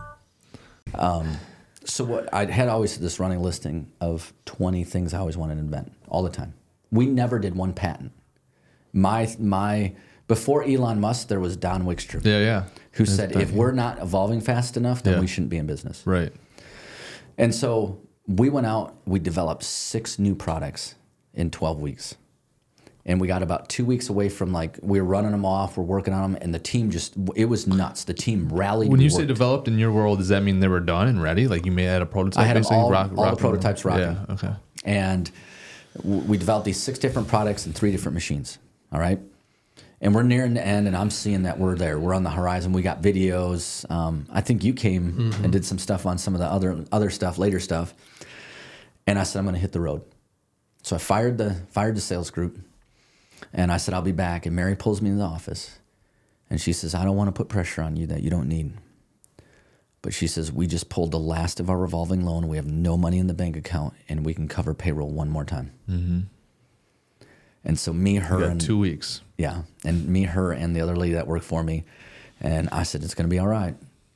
Speaker 3: Um, so what I had always this running listing of twenty things I always wanted to invent all the time. We never did one patent. My, my, before Elon Musk, there was Don Wickstrom.
Speaker 2: Yeah, yeah.
Speaker 3: Who That's said, if we're not evolving fast enough, then yeah. we shouldn't be in business.
Speaker 2: Right.
Speaker 3: And so we went out, we developed six new products in twelve weeks. And we got about two weeks away from like, we were running them off, we're working on them, and the team just, it was nuts. The team rallied.
Speaker 2: When you
Speaker 3: worked.
Speaker 2: say developed in your world, does that mean they were done and ready? Like you may have had a prototype?
Speaker 3: I had
Speaker 2: basically
Speaker 3: all,
Speaker 2: rock,
Speaker 3: all
Speaker 2: rock
Speaker 3: the prototypes rocking.
Speaker 2: Yeah, okay.
Speaker 3: And we developed these six different products and three different machines, all right? And we're nearing the end, and I'm seeing that we're there. We're on the horizon. We got videos. Um, I think you came mm-hmm. and did some stuff on some of the other other stuff, later stuff. And I said, I'm going to hit the road. So I fired the fired the sales group, and I said, I'll be back. And Mary pulls me in the office, and she says, I don't want to put pressure on you that you don't need. But she says, we just pulled the last of our revolving loan. We have no money in the bank account, and we can cover payroll one more time. Mm-hmm. And so me, her,
Speaker 2: you got
Speaker 3: and
Speaker 2: two weeks.
Speaker 3: Yeah, and me, her, and the other lady that worked for me, and I said it's going to be all right.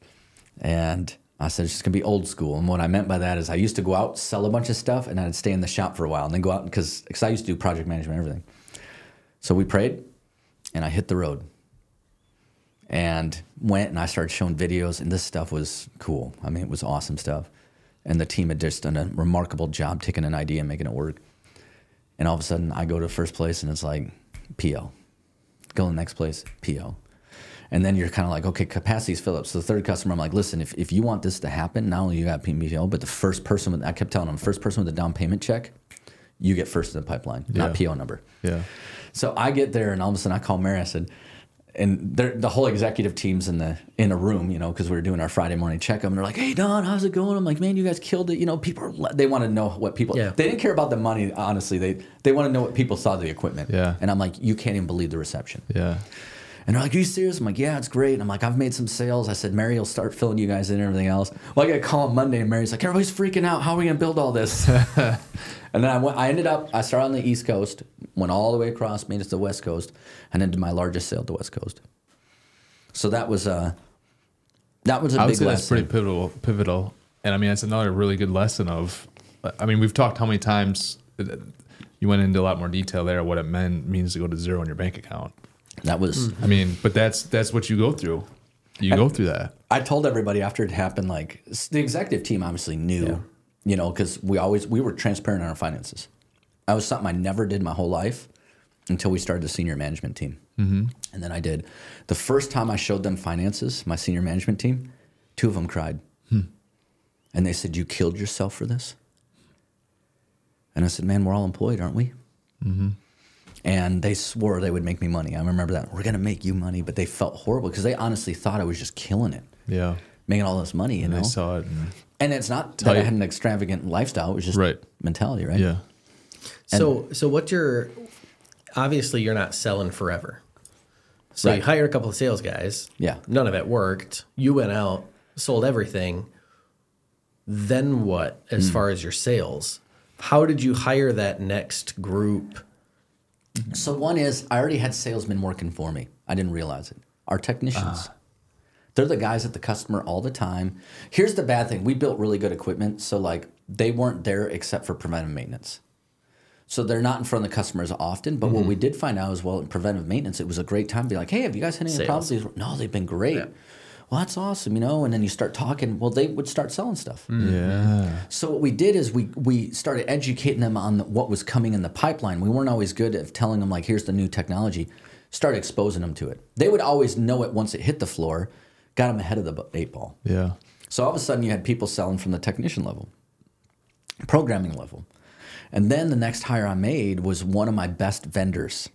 Speaker 3: And I said it's just going to be old school. And what I meant by that is I used to go out, sell a bunch of stuff, and I'd stay in the shop for a while, and then go out because because I used to do project management and everything. So we prayed, and I hit the road, and went and I started showing videos, and this stuff was cool. I mean, it was awesome stuff, and the team had just done a remarkable job taking an idea and making it work. And all of a sudden, I go to first place, and it's like P O. Go to the next place, P O. And then you're kind of like, okay, capacity's filled up. So the third customer, I'm like, listen, if, if you want this to happen, not only you got P O, but the first person, with, I kept telling them, first person with a down payment check, you get first in the pipeline, yeah. not P O number.
Speaker 2: Yeah.
Speaker 3: So I get there, and all of a sudden, I call Mary. I said, and the whole executive team's in the in a room, you know, because we were doing our Friday morning checkup, and they're like, "Hey, Don, how's it going?" I'm like, "Man, you guys killed it." You know, people are, they want to know what people. Yeah. They didn't care about the money, honestly. They they want to know what people saw of the equipment.
Speaker 2: Yeah.
Speaker 3: And I'm like, you can't even believe the reception.
Speaker 2: Yeah.
Speaker 3: And they're like, "Are you serious?" I'm like, "Yeah, it's great." And I'm like, "I've made some sales." I said, "Mary will start filling you guys in and everything else." Well, I got a call on Monday, and Mary's like, "Everybody's freaking out. How are we gonna build all this?" And then I went. I ended up. I started on the East Coast, went all the way across, made it to the West Coast, and then did my largest sale to the West Coast. So that was a that was a
Speaker 2: I would
Speaker 3: big
Speaker 2: say
Speaker 3: lesson.
Speaker 2: That's pretty pivotal. Pivotal, and I mean, it's another really good lesson of. I mean, we've talked how many times you went into a lot more detail there. What it meant means to go to zero in your bank account.
Speaker 3: That was.
Speaker 2: I mean, but that's that's what you go through. You I, go through that.
Speaker 3: I told everybody after it happened, like the executive team obviously knew, yeah. you know, because we always we were transparent on our finances. That was something I never did my whole life until we started the senior management team. Mm-hmm. And then I did. The first time I showed them finances, my senior management team, two of them cried. Hmm. And they said, "You killed yourself for this?" And I said, "Man, we're all employed, aren't we?" Mm-hmm. And they swore they would make me money. I remember that. "We're going to make you money." But they felt horrible because they honestly thought I was just killing it.
Speaker 2: Yeah.
Speaker 3: Making all this money, you
Speaker 2: and
Speaker 3: know?
Speaker 2: They saw it. And,
Speaker 3: and it's not that I had an extravagant lifestyle. It was just
Speaker 2: right.
Speaker 3: mentality, right?
Speaker 2: Yeah.
Speaker 1: And so, so what's your... Obviously, you're not selling forever. So right. you hired a couple of sales guys.
Speaker 3: Yeah.
Speaker 1: None of it worked. You went out, sold everything. Then what as mm. far as your sales? How did you hire that next group?
Speaker 3: So one is I already had salesmen working for me. I didn't realize it. Our technicians. Uh. They're the guys at the customer all the time. Here's the bad thing. We built really good equipment. So like they weren't there except for preventive maintenance. So they're not in front of the customers often. But mm-hmm. what we did find out is, well, in preventive maintenance, it was a great time to be like, hey, have you guys had any Sales. problems? No, they've been great. Yeah. Well, that's awesome, you know. And then you start talking. Well, they would start selling stuff.
Speaker 2: Mm-hmm. Yeah.
Speaker 3: So what we did is we we started educating them on what was coming in the pipeline. We weren't always good at telling them, like, here's the new technology. Started exposing them to it. They would always know it once it hit the floor. Got them ahead of the eight ball.
Speaker 2: Yeah.
Speaker 3: So all of a sudden you had people selling from the technician level, programming level. And then the next hire I made was one of my best vendors.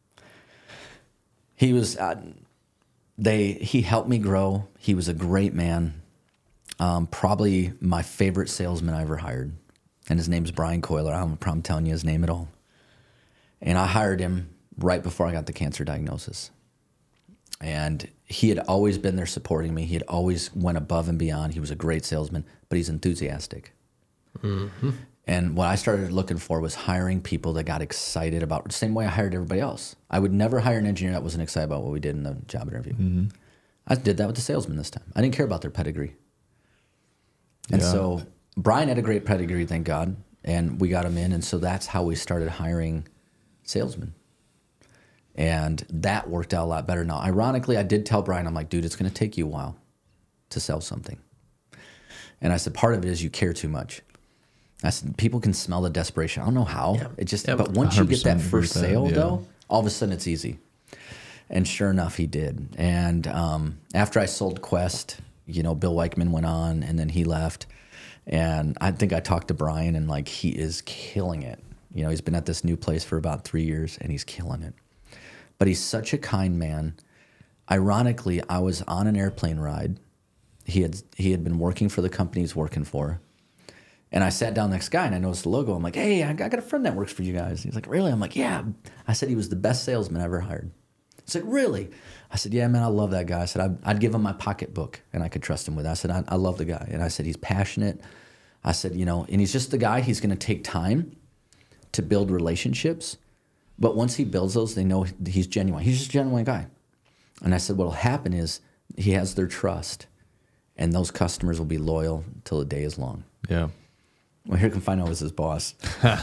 Speaker 3: He was, uh, they, he helped me grow. He was a great man. Um, probably my favorite salesman I ever hired. And his name's Brian Coiler. I don't have a problem telling you his name at all. And I hired him right before I got the cancer diagnosis. And he had always been there supporting me. He had always went above and beyond. He was a great salesman, but he's enthusiastic. Mm-hmm. And what I started looking for was hiring people that got excited about the same way I hired everybody else. I would never hire an engineer that wasn't excited about what we did in the job interview. Mm-hmm. I did that with the salesman this time. I didn't care about their pedigree. And yeah. so Brian had a great pedigree, thank God, and we got him in. And so that's how we started hiring salesmen. And that worked out a lot better. Now, ironically, I did tell Brian, I'm like, dude, it's going to take you a while to sell something. And I said, part of it is you care too much. I said, people can smell the desperation. I don't know how. Yeah. It just, yeah, but once you get that first sale, that, yeah. though, all of a sudden it's easy. And sure enough, he did. And um, after I sold Quest, you know, Bill Weichman went on, and then he left. And I think I talked to Brian, and like, he is killing it. You know, he's been at this new place for about three years, and he's killing it. But he's such a kind man. Ironically, I was on an airplane ride. He had he had been working for the company he's working for. And I sat down next to the guy, and I noticed the logo. I'm like, hey, I got a friend that works for you guys. He's like, really? I'm like, yeah. I said he was the best salesman I ever hired. He's like, really? I said, yeah, man, I love that guy. I said, I'd, I'd give him my pocketbook, and I could trust him with it. I said, I, I love the guy. And I said, he's passionate. I said, you know, and he's just the guy. He's going to take time to build relationships. But once he builds those, they know he's genuine. He's just a genuine guy. And I said, what will happen is he has their trust, and those customers will be loyal till the day is long.
Speaker 2: Yeah.
Speaker 3: Well, here come find out was his boss.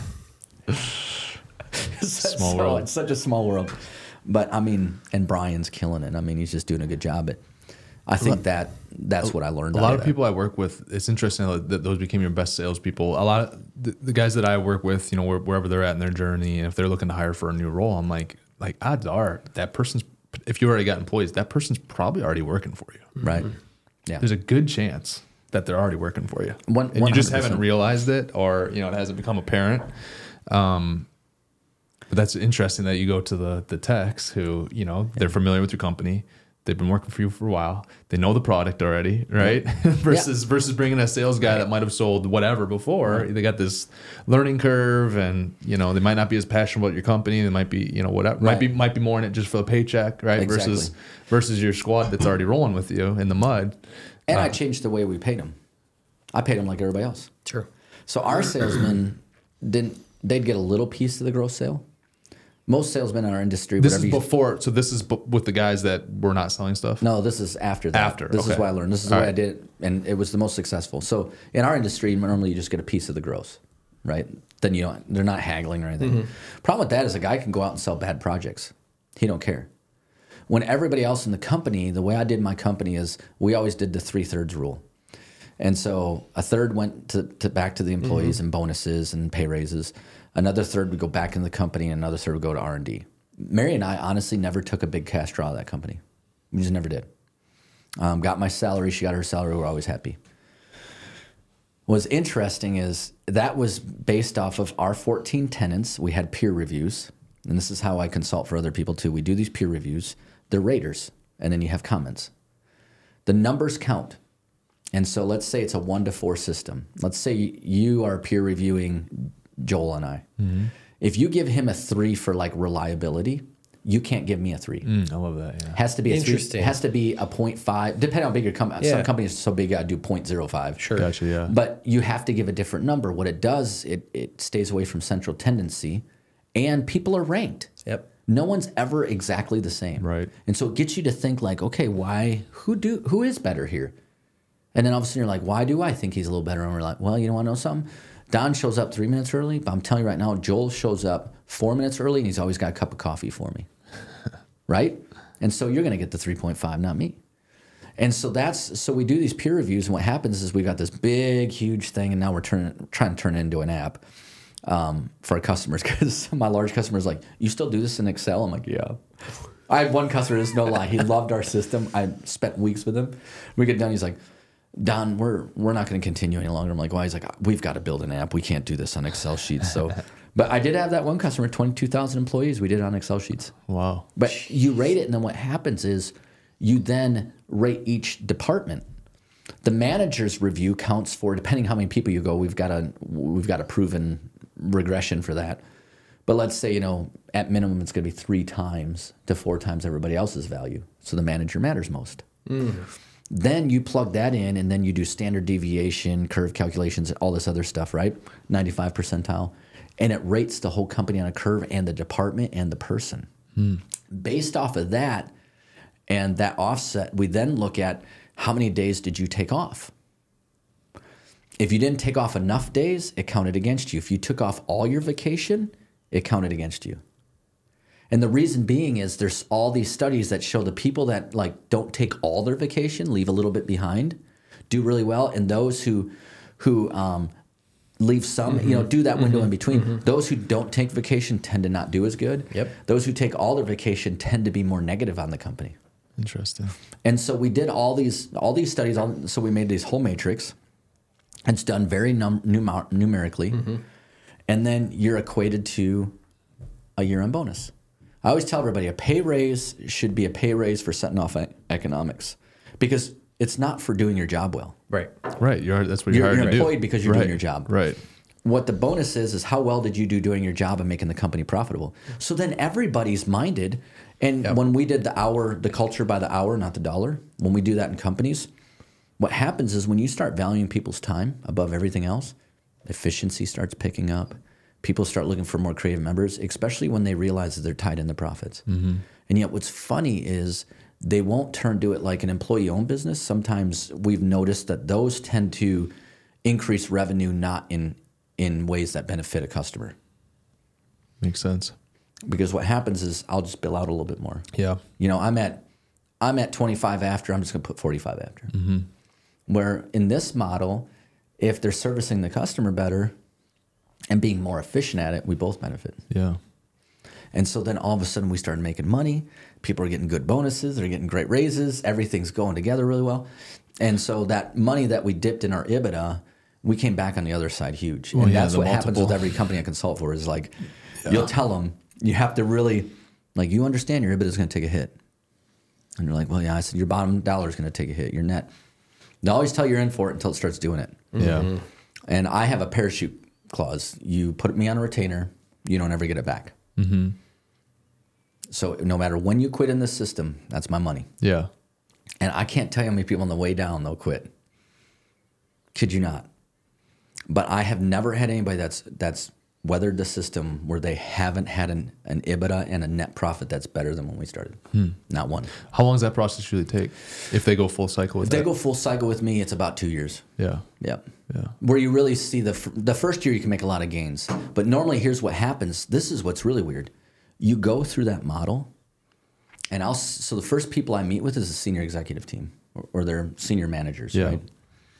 Speaker 3: Small so, world. It's such a small world. But, I mean, and Brian's killing it. I mean, he's just doing a good job. But I think that that's what I learned.
Speaker 2: A lot
Speaker 3: of
Speaker 2: of people I work with, it's interesting that those became your best salespeople. A lot of the, the guys that I work with, you know, wherever they're at in their journey, and if they're looking to hire for a new role, I'm like, like odds are that person's, if you already got employees, that person's probably already working for you.
Speaker 3: Right. Yeah.
Speaker 2: There's a good chance that they're already working for you.
Speaker 3: One,
Speaker 2: and you just haven't realized it, or, you know, it hasn't become apparent. Um, but that's interesting that you go to the the techs who, you know, they're familiar with your company. They've been working for you for a while. They know the product already, right? Yeah. versus yeah. versus bringing a sales guy right. that might have sold whatever before. Right. They got this learning curve, and you know they might not be as passionate about your company. They might be, you know, whatever. Right. Might be might be more in it just for the paycheck, right? Exactly. Versus versus your squad that's already rolling with you in the mud.
Speaker 3: And uh,
Speaker 2: um,
Speaker 3: I changed the way we paid them. I paid them like everybody else.
Speaker 1: Sure.
Speaker 3: So our salesmen didn't. They'd get a little piece of the gross sale. Most salesmen in our industry.
Speaker 2: This is before, so this is b- with the guys that were not selling stuff?
Speaker 3: No, this is after that.
Speaker 2: After,
Speaker 3: This
Speaker 2: okay.
Speaker 3: is what I learned. This is
Speaker 2: All
Speaker 3: the way
Speaker 2: right.
Speaker 3: I did it, and it was the most successful. So in our industry, normally you just get a piece of the gross, right? Then you don't, they're not haggling or anything. Mm-hmm. Problem with that is a guy can go out and sell bad projects. He don't care. When everybody else in the company, the way I did my company is we always did the three-thirds rule. And so a third went to, to back to the employees mm-hmm. and bonuses and pay raises. Another third would go back in the company, and another third would go to R and D. Mary and I honestly never took a big cash draw of that company. We just never did. Um, got my salary. She got her salary. We're always happy. What's interesting is that was based off of our fourteen tenants. We had peer reviews, and this is how I consult for other people too. We do these peer reviews. They're raters, and then you have comments. The numbers count. And so let's say it's a one to four system. Let's say you are peer reviewing Joel and I. Mm-hmm. If you give him a three for like reliability, you can't give me a three.
Speaker 2: Mm, I love that. Yeah.
Speaker 3: Has to be a three. Has to be a point five. Depending on how big your company. Yeah. Some companies are so big, I do point zero five.
Speaker 1: Sure.
Speaker 2: Gotcha. Yeah.
Speaker 3: But you have to give a different number. What it does, it it stays away from central tendency, and people are ranked.
Speaker 1: Yep.
Speaker 3: No one's ever exactly the same.
Speaker 2: Right.
Speaker 3: And so it gets you to think like, okay, why? Who do? Who is better here? And then all of a sudden you're like, why do I think he's a little better? And we're like, well, you don't want to know something? Don shows up three minutes early, but I'm telling you right now, Joel shows up four minutes early and he's always got a cup of coffee for me. Right? And so you're going to get the three point five, not me. And so that's, so we do these peer reviews, and what happens is we've got this big, huge thing, and now we're turning, trying to turn it into an app um, for our customers, because my large customer is like, you still do this in Excel? I'm like, yeah. I had one customer, there's no lie, he loved our system. I spent weeks with him. We get done, he's like, Don, we're we're not going to continue any longer. I'm like, why? He's like, we've got to build an app. We can't do this on Excel sheets. So, but I did have that one customer, twenty-two thousand employees. We did it on Excel sheets.
Speaker 2: Wow.
Speaker 3: But you rate it, and then what happens is you then rate each department. The manager's review counts for, depending how many people you go, we've got a we've got a proven regression for that. But let's say, you know, at minimum it's going to be three times to four times everybody else's value. So the manager matters most. Mm. Then you plug that in, and then you do standard deviation, curve calculations, all this other stuff, right? ninety-five percentile. And it rates the whole company on a curve, and the department and the person. Hmm. Based off of that and that offset, we then look at how many days did you take off? If you didn't take off enough days, it counted against you. If you took off all your vacation, it counted against you. And the reason being is there's all these studies that show the people that like don't take all their vacation, leave a little bit behind, do really well, and those who who um, leave some, mm-hmm. you know, do that window mm-hmm. in between. Mm-hmm. Those who don't take vacation tend to not do as good. Yep. Those who take all their vacation tend to be more negative on the company.
Speaker 2: Interesting.
Speaker 3: And so we did all these all these studies. All, so we made this whole matrix. It's done very num- numer- numerically, mm-hmm. and then you're equated to a year-end bonus. I always tell everybody a pay raise should be a pay raise for setting off economics, because it's not for doing your job well.
Speaker 1: Right.
Speaker 2: Right. You're, that's what you're,
Speaker 3: you're,
Speaker 2: hired
Speaker 3: you're
Speaker 2: to
Speaker 3: employed
Speaker 2: do.
Speaker 3: because you're
Speaker 2: right.
Speaker 3: doing your job.
Speaker 2: Right.
Speaker 3: What the bonus is, is how well did you do doing your job and making the company profitable? So then everybody's minded. And yep. when we did the hour, the culture by the hour, not the dollar, when we do that in companies, what happens is when you start valuing people's time above everything else, efficiency starts picking up. People start looking for more creative members, especially when they realize that they're tied into profits. Mm-hmm. And yet what's funny is they won't turn to it like an employee-owned business. Sometimes we've noticed that those tend to increase revenue not in, in ways that benefit a customer.
Speaker 2: Makes sense.
Speaker 3: Because what happens is I'll just bill out a little bit more.
Speaker 2: Yeah.
Speaker 3: You know, I'm at I'm at twenty-five after, I'm just going to put forty-five after. Mm-hmm. Where in this model, if they're servicing the customer better and being more efficient at it, we both benefit.
Speaker 2: Yeah.
Speaker 3: And so then all of a sudden we started making money. People are getting good bonuses. They're getting great raises. Everything's going together really well. And so that money that we dipped in our EBITDA, we came back on the other side huge.
Speaker 2: Well,
Speaker 3: and
Speaker 2: yeah,
Speaker 3: that's what
Speaker 2: multiple.
Speaker 3: happens with every company I consult for is like, yeah. you'll tell them, you have to really, like, you understand your EBITDA is going to take a hit. And you're like, well, yeah, I said your bottom dollar is going to take a hit, your net. They always tell you're in for it until it starts doing it.
Speaker 2: Yeah.
Speaker 3: Mm-hmm. And I have a parachute clause. You put me on a retainer, you don't ever get it back. Mm-hmm. So no matter when you quit in this system, that's my money.
Speaker 2: Yeah.
Speaker 3: And I can't tell you how many people on the way down they'll quit. Kid you not. But I have never had anybody that's that's weathered the system where they haven't had an, an EBITDA and a net profit that's better than when we started. Hmm. Not one.
Speaker 2: How long does that process usually take if they go full cycle with
Speaker 3: If
Speaker 2: that?
Speaker 3: they go full cycle with me, it's about two years.
Speaker 2: Yeah.
Speaker 3: Yep.
Speaker 2: Yeah.
Speaker 3: Where you really see the f- the first year you can make a lot of gains. But normally here's what happens. This is what's really weird. You go through that model, and I'll so the first people I meet with is the senior executive team or, or their senior managers,
Speaker 2: yeah.
Speaker 3: right?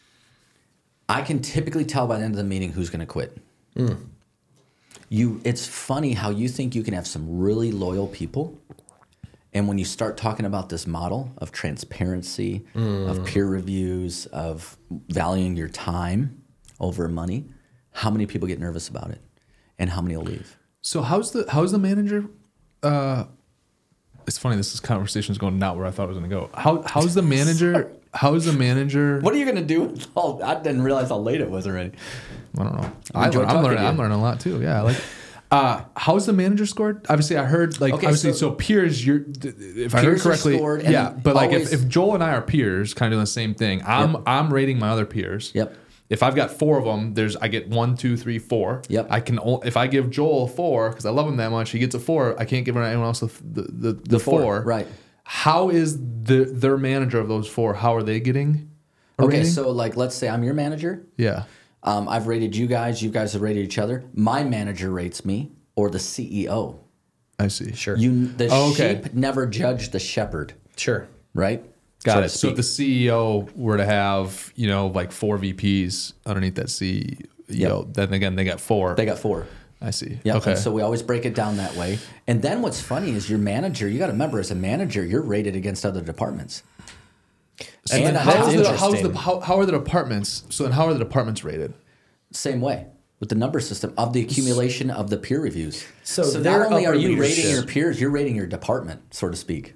Speaker 3: I can typically tell by the end of the meeting who's going to quit. Mm. You, it's funny how you think you can have some really loyal people, and when you start talking about this model of transparency, mm. of peer reviews, of valuing your time over money, how many people get nervous about it, and how many will leave?
Speaker 2: So how's the how's the manager? Uh, it's funny. This is conversation is going not where I thought it was going to go. How how's the manager? How's the manager?
Speaker 3: What are you going to do with all? I didn't realize how late it was already.
Speaker 2: I don't know. I, I'm learning. I'm learning a lot too. Yeah. Like, uh, how's the manager scored? Obviously, I heard like okay, obviously. So, so peers, you're if I heard correctly, yeah. But like if, if Joel and I are peers, kind of doing the same thing. I'm yep. I'm rating my other peers.
Speaker 3: Yep.
Speaker 2: If I've got four of them, there's I get one, two, three, four.
Speaker 3: Yep.
Speaker 2: I can if I give Joel a four because I love him that much, he gets a four. I can't give anyone else the the, the, the, the four.
Speaker 3: four. Right.
Speaker 2: How is the their manager of those four? How are they getting? a
Speaker 3: Okay,
Speaker 2: rating?
Speaker 3: so like let's say I'm your manager.
Speaker 2: Yeah.
Speaker 3: Um, I've rated you guys. You guys have rated each other. My manager rates me, or the C E O.
Speaker 2: I see.
Speaker 1: Sure.
Speaker 3: You, the
Speaker 2: Oh, okay.
Speaker 3: sheep never judge the shepherd,
Speaker 1: Sure.
Speaker 3: right?
Speaker 2: Got
Speaker 3: So to
Speaker 2: it. So if
Speaker 3: speak.
Speaker 2: the C E O were to have, you know, like four V Ps underneath that C E O, then again, they got four.
Speaker 3: They got four.
Speaker 2: I see.
Speaker 3: Yeah.
Speaker 2: Okay.
Speaker 3: So we always break it down that way. And then what's funny is your manager. You got to remember, as a manager, you're rated against other departments.
Speaker 1: And
Speaker 3: And
Speaker 1: that's
Speaker 3: I-
Speaker 2: how's the, how's
Speaker 1: interesting.
Speaker 2: the, how, how are the departments? So then how are the departments rated?
Speaker 3: Same way with the number system of the accumulation of the peer reviews.
Speaker 1: So
Speaker 3: so
Speaker 1: their
Speaker 3: not only are
Speaker 1: upper
Speaker 3: you rating
Speaker 1: leadership-
Speaker 3: your peers, you're rating your department, so to speak.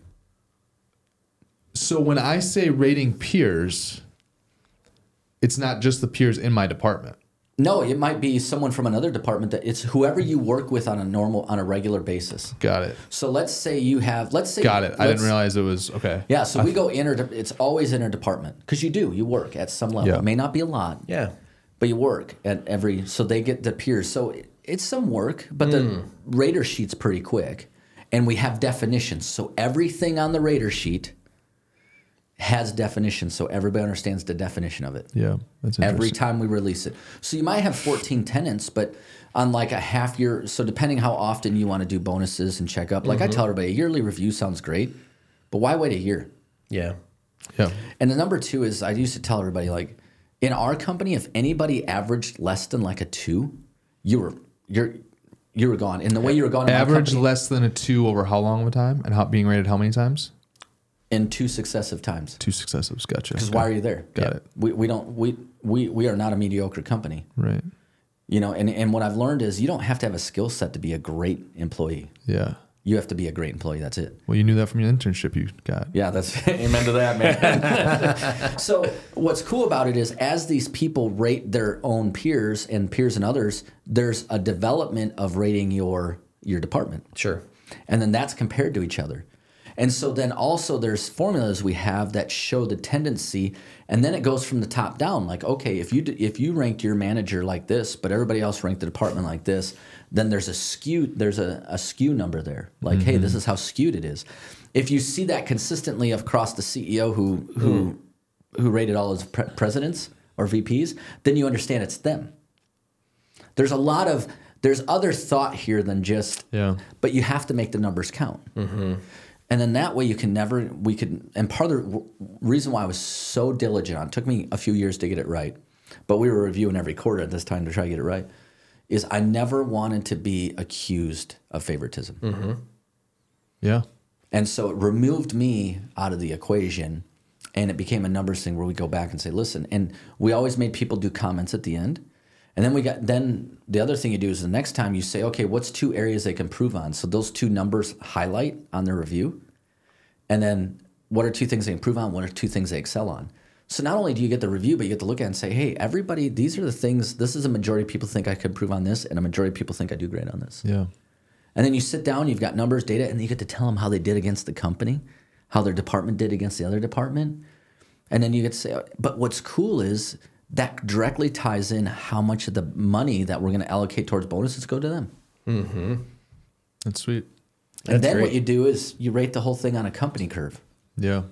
Speaker 2: So when I say rating peers, it's not just the peers in my department.
Speaker 3: No, it might be someone from another department. That it's whoever you work with on a normal, on a regular basis.
Speaker 2: Got it.
Speaker 3: So let's say you have, let's say,
Speaker 2: Got it. I
Speaker 3: let's-
Speaker 2: didn't realize it was okay.
Speaker 3: Yeah, so we go inter. It's always interdepartment because you do you work at some level.
Speaker 2: Yeah.
Speaker 3: It may not be a lot,
Speaker 1: Yeah.
Speaker 3: but you work at every. So they get the peers. So it, it's some work, but the Raider sheet's pretty quick, and we have definitions. So everything on the Raider sheet has definitions, so everybody understands the definition of it.
Speaker 2: Yeah, that's
Speaker 3: Every
Speaker 2: interesting.
Speaker 3: time we release it. So you might have fourteen tenants, but on like a half year, so depending how often you want to do bonuses and check up, like I tell everybody, a yearly review sounds great, but why wait a year?
Speaker 1: Yeah.
Speaker 2: Yeah.
Speaker 3: And the number two is I used to tell everybody, like, in our company, if anybody averaged less than like a two, you were you're you were gone. And the way you were gone in my
Speaker 2: Average
Speaker 3: company,
Speaker 2: less than a two over how long of a time, and how being rated how many times?
Speaker 3: in two successive times.
Speaker 2: Two successives. Gotcha.
Speaker 3: Because why are you there?
Speaker 2: Got it.
Speaker 3: We we don't we we we are not a mediocre company.
Speaker 2: Right.
Speaker 3: You know, and, and what I've learned is you don't have to have a skill set to be a great employee.
Speaker 2: Yeah.
Speaker 3: You have to be a great employee. That's it.
Speaker 2: Well, you knew that from your internship you got.
Speaker 3: Yeah, that's amen to that, man. So what's cool about it is as these people rate their own peers and peers and others, there's a development of rating your your department.
Speaker 1: Sure.
Speaker 3: And then that's compared to each other. And so then also there's formulas we have that show the tendency, and then it goes from the top down. Like, okay, if you d- if you ranked your manager like this, but everybody else ranked the department like this, then there's a skew. There's a, a skew number there. Like, hey, this is how skewed it is. If you see that consistently across the C E O who who who rated all his pre- presidents or V Ps, then you understand it's them. There's a lot of there's other thought here than just
Speaker 2: Yeah.
Speaker 3: but you have to make the numbers count. Mm-hmm. And then that way you can never, we could, and part of the w- reason why I was so diligent on, it took me a few years to get it right, but we were reviewing every quarter at this time to try to get it right, is I never wanted to be accused of favoritism.
Speaker 1: Mm-hmm.
Speaker 2: Yeah.
Speaker 3: And so it removed me out of the equation, and it became a numbers thing where we go back and say, listen, and we always made people do comments at the end. And then we got, then the other thing you do is the next time you say, okay, what's two areas they can improve on? So those two numbers highlight on their review. And then what are two things they improve on? What are two things they excel on? So not only do you get the review, but you get to look at it and say, hey, everybody, these are the things, this is a majority of people think I could improve on this, and a majority of people think I do great on this.
Speaker 2: Yeah.
Speaker 3: And then you sit down, you've got numbers, data, and you get to tell them how they did against the company, how their department did against the other department. And then you get to say, but what's cool is that directly ties in how much of the money that we're going to allocate towards bonuses go to them.
Speaker 1: Mm-hmm.
Speaker 2: That's sweet.
Speaker 3: And
Speaker 1: That's
Speaker 3: then what
Speaker 1: great.
Speaker 3: you do is you rate the whole thing on a company curve.
Speaker 2: Yeah.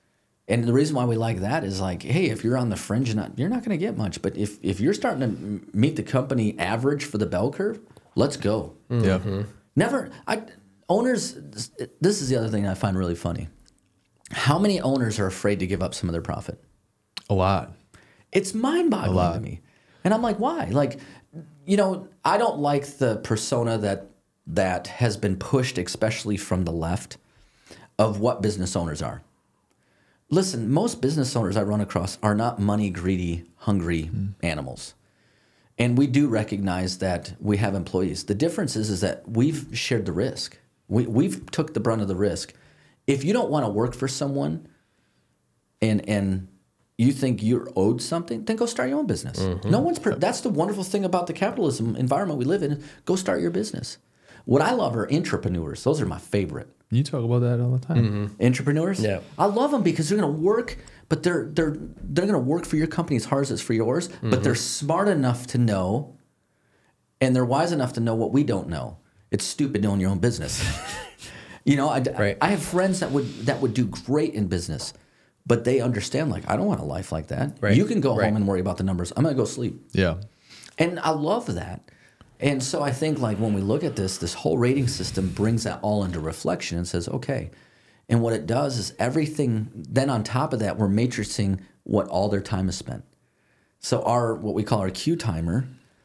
Speaker 3: And the reason why we like that is like, hey, if you're on the fringe, you're not, you're not going to get much. But if, if you're starting to m- meet the company average for the bell curve, let's go.
Speaker 2: Yeah.
Speaker 3: Never, I owners. This is the other thing I find really funny. How many owners are afraid to give up some of their profit?
Speaker 2: A lot.
Speaker 3: It's mind-boggling
Speaker 2: lot.
Speaker 3: to me, and I'm like, why? Like, you know, I don't like the persona that that has been pushed, especially from the left, of what business owners are. Listen, most business owners I run across are not money-greedy, hungry animals. And we do recognize that we have employees. The difference is, is that we've shared the risk. We, we've took the brunt of the risk. If you don't want to work for someone and and you think you're owed something, then go start your own business. No one's. Per- that's the wonderful thing about the capitalism environment we live in. Go start your business. What I love are entrepreneurs. Those are my favorite.
Speaker 2: You talk about that all the time.
Speaker 3: Entrepreneurs.
Speaker 1: Yeah.
Speaker 3: I love them because they're going to work, but they're they're they're going to work for your company as hard as it's for yours. But they're smart enough to know, and they're wise enough to know what we don't know. It's stupid knowing your own business. You know, I,
Speaker 1: Right.
Speaker 3: I have friends that would that would do great in business, But they understand, like, I don't want a life like that.
Speaker 1: Right.
Speaker 3: You can go
Speaker 1: Right.
Speaker 3: home and worry about the numbers. I'm going to go sleep.
Speaker 2: Yeah.
Speaker 3: And I love that. And so I think, like, when we look at this, this whole rating system brings that all into reflection and says, okay. And what it does is everything, then on top of that, we're matrixing what all their time is spent. So our, what we call our Q timer,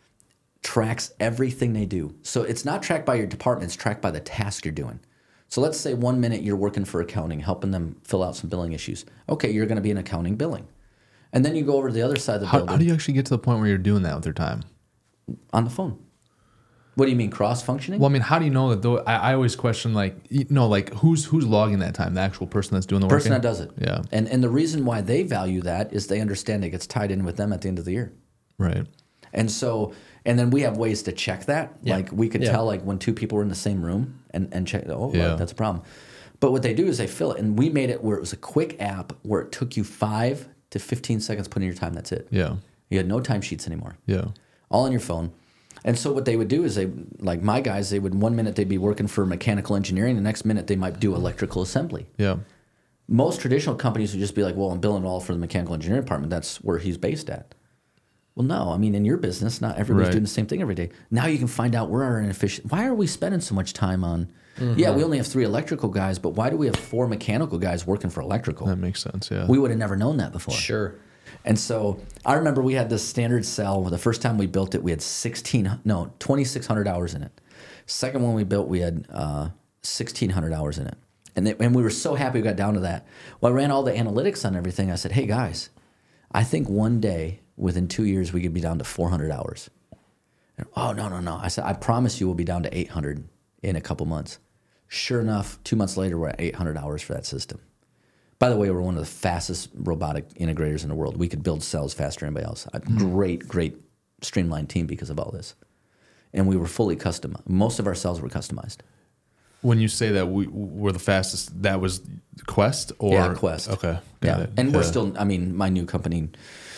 Speaker 3: tracks everything they do. So it's not tracked by your department, it's tracked by the task you're doing. So let's say one minute you're working for accounting, helping them fill out some billing issues. Okay, you're going to be in accounting billing. And then you go over to the other side of the
Speaker 2: How,
Speaker 3: building
Speaker 2: how do you actually get to the point where you're doing that with your time?
Speaker 3: on the phone. What do you mean, cross-functioning?
Speaker 2: Well, I mean, how do you know that? Though I, I always question, like, you know, like who's who's logging that time? The actual person that's doing the work.
Speaker 3: person that does it.
Speaker 2: Yeah.
Speaker 3: And and the reason why they value that is they understand it gets tied in with them at the end of the year.
Speaker 2: Right.
Speaker 3: And so, and then we have ways to check that.
Speaker 1: Yeah.
Speaker 3: Like we could
Speaker 1: Yeah.
Speaker 3: tell, like when two people were in the same room and, and check, oh,
Speaker 2: Yeah.
Speaker 3: well, that's a problem. But what they do is they fill it. And we made it where it was a quick app where it took you five to fifteen seconds putting your time. That's it.
Speaker 2: Yeah.
Speaker 3: You had no timesheets anymore.
Speaker 2: Yeah.
Speaker 3: All on your phone. And so what they would do is they, like my guys, they would, one minute they'd be working for mechanical engineering. The next minute they might do electrical assembly.
Speaker 2: Yeah.
Speaker 3: Most traditional companies would just be like, well, I'm billing all for the mechanical engineering department. That's where he's based at. Well, no. I mean, in your business, not everybody's
Speaker 2: Right.
Speaker 3: doing the same thing every day. Now you can find out where our inefficient. Why are we spending so much time on?
Speaker 2: Mm-hmm.
Speaker 3: Yeah, we only have three electrical guys, but why do we have four mechanical guys working for electrical?
Speaker 2: That makes sense. Yeah.
Speaker 3: We would have never known that before.
Speaker 1: Sure.
Speaker 3: And so I remember we had this standard cell. The first time we built it, we had sixteen, no, twenty-six hundred hours in it. Second one we built, we had uh, sixteen hundred hours in it. And, they, and we were so happy we got down to that. Well, I ran all the analytics on everything. I said, hey, guys, I think one day, within two years, we could be down to four hundred hours. And, oh, no, no, no. I said, I promise you we'll be down to eight hundred in a couple months. Sure enough, two months later, we're at eight hundred hours for that system. By the way, we're one of the fastest robotic integrators in the world. We could build cells faster than anybody else. A great, great streamlined team because of all this. And we were fully customized. Most of our cells were customized.
Speaker 2: When you say that we were the fastest, that was Quest or
Speaker 3: Yeah, Quest.
Speaker 2: Okay, got
Speaker 3: Yeah.
Speaker 2: it.
Speaker 3: And we're
Speaker 2: Yeah.
Speaker 3: still, I mean, my new company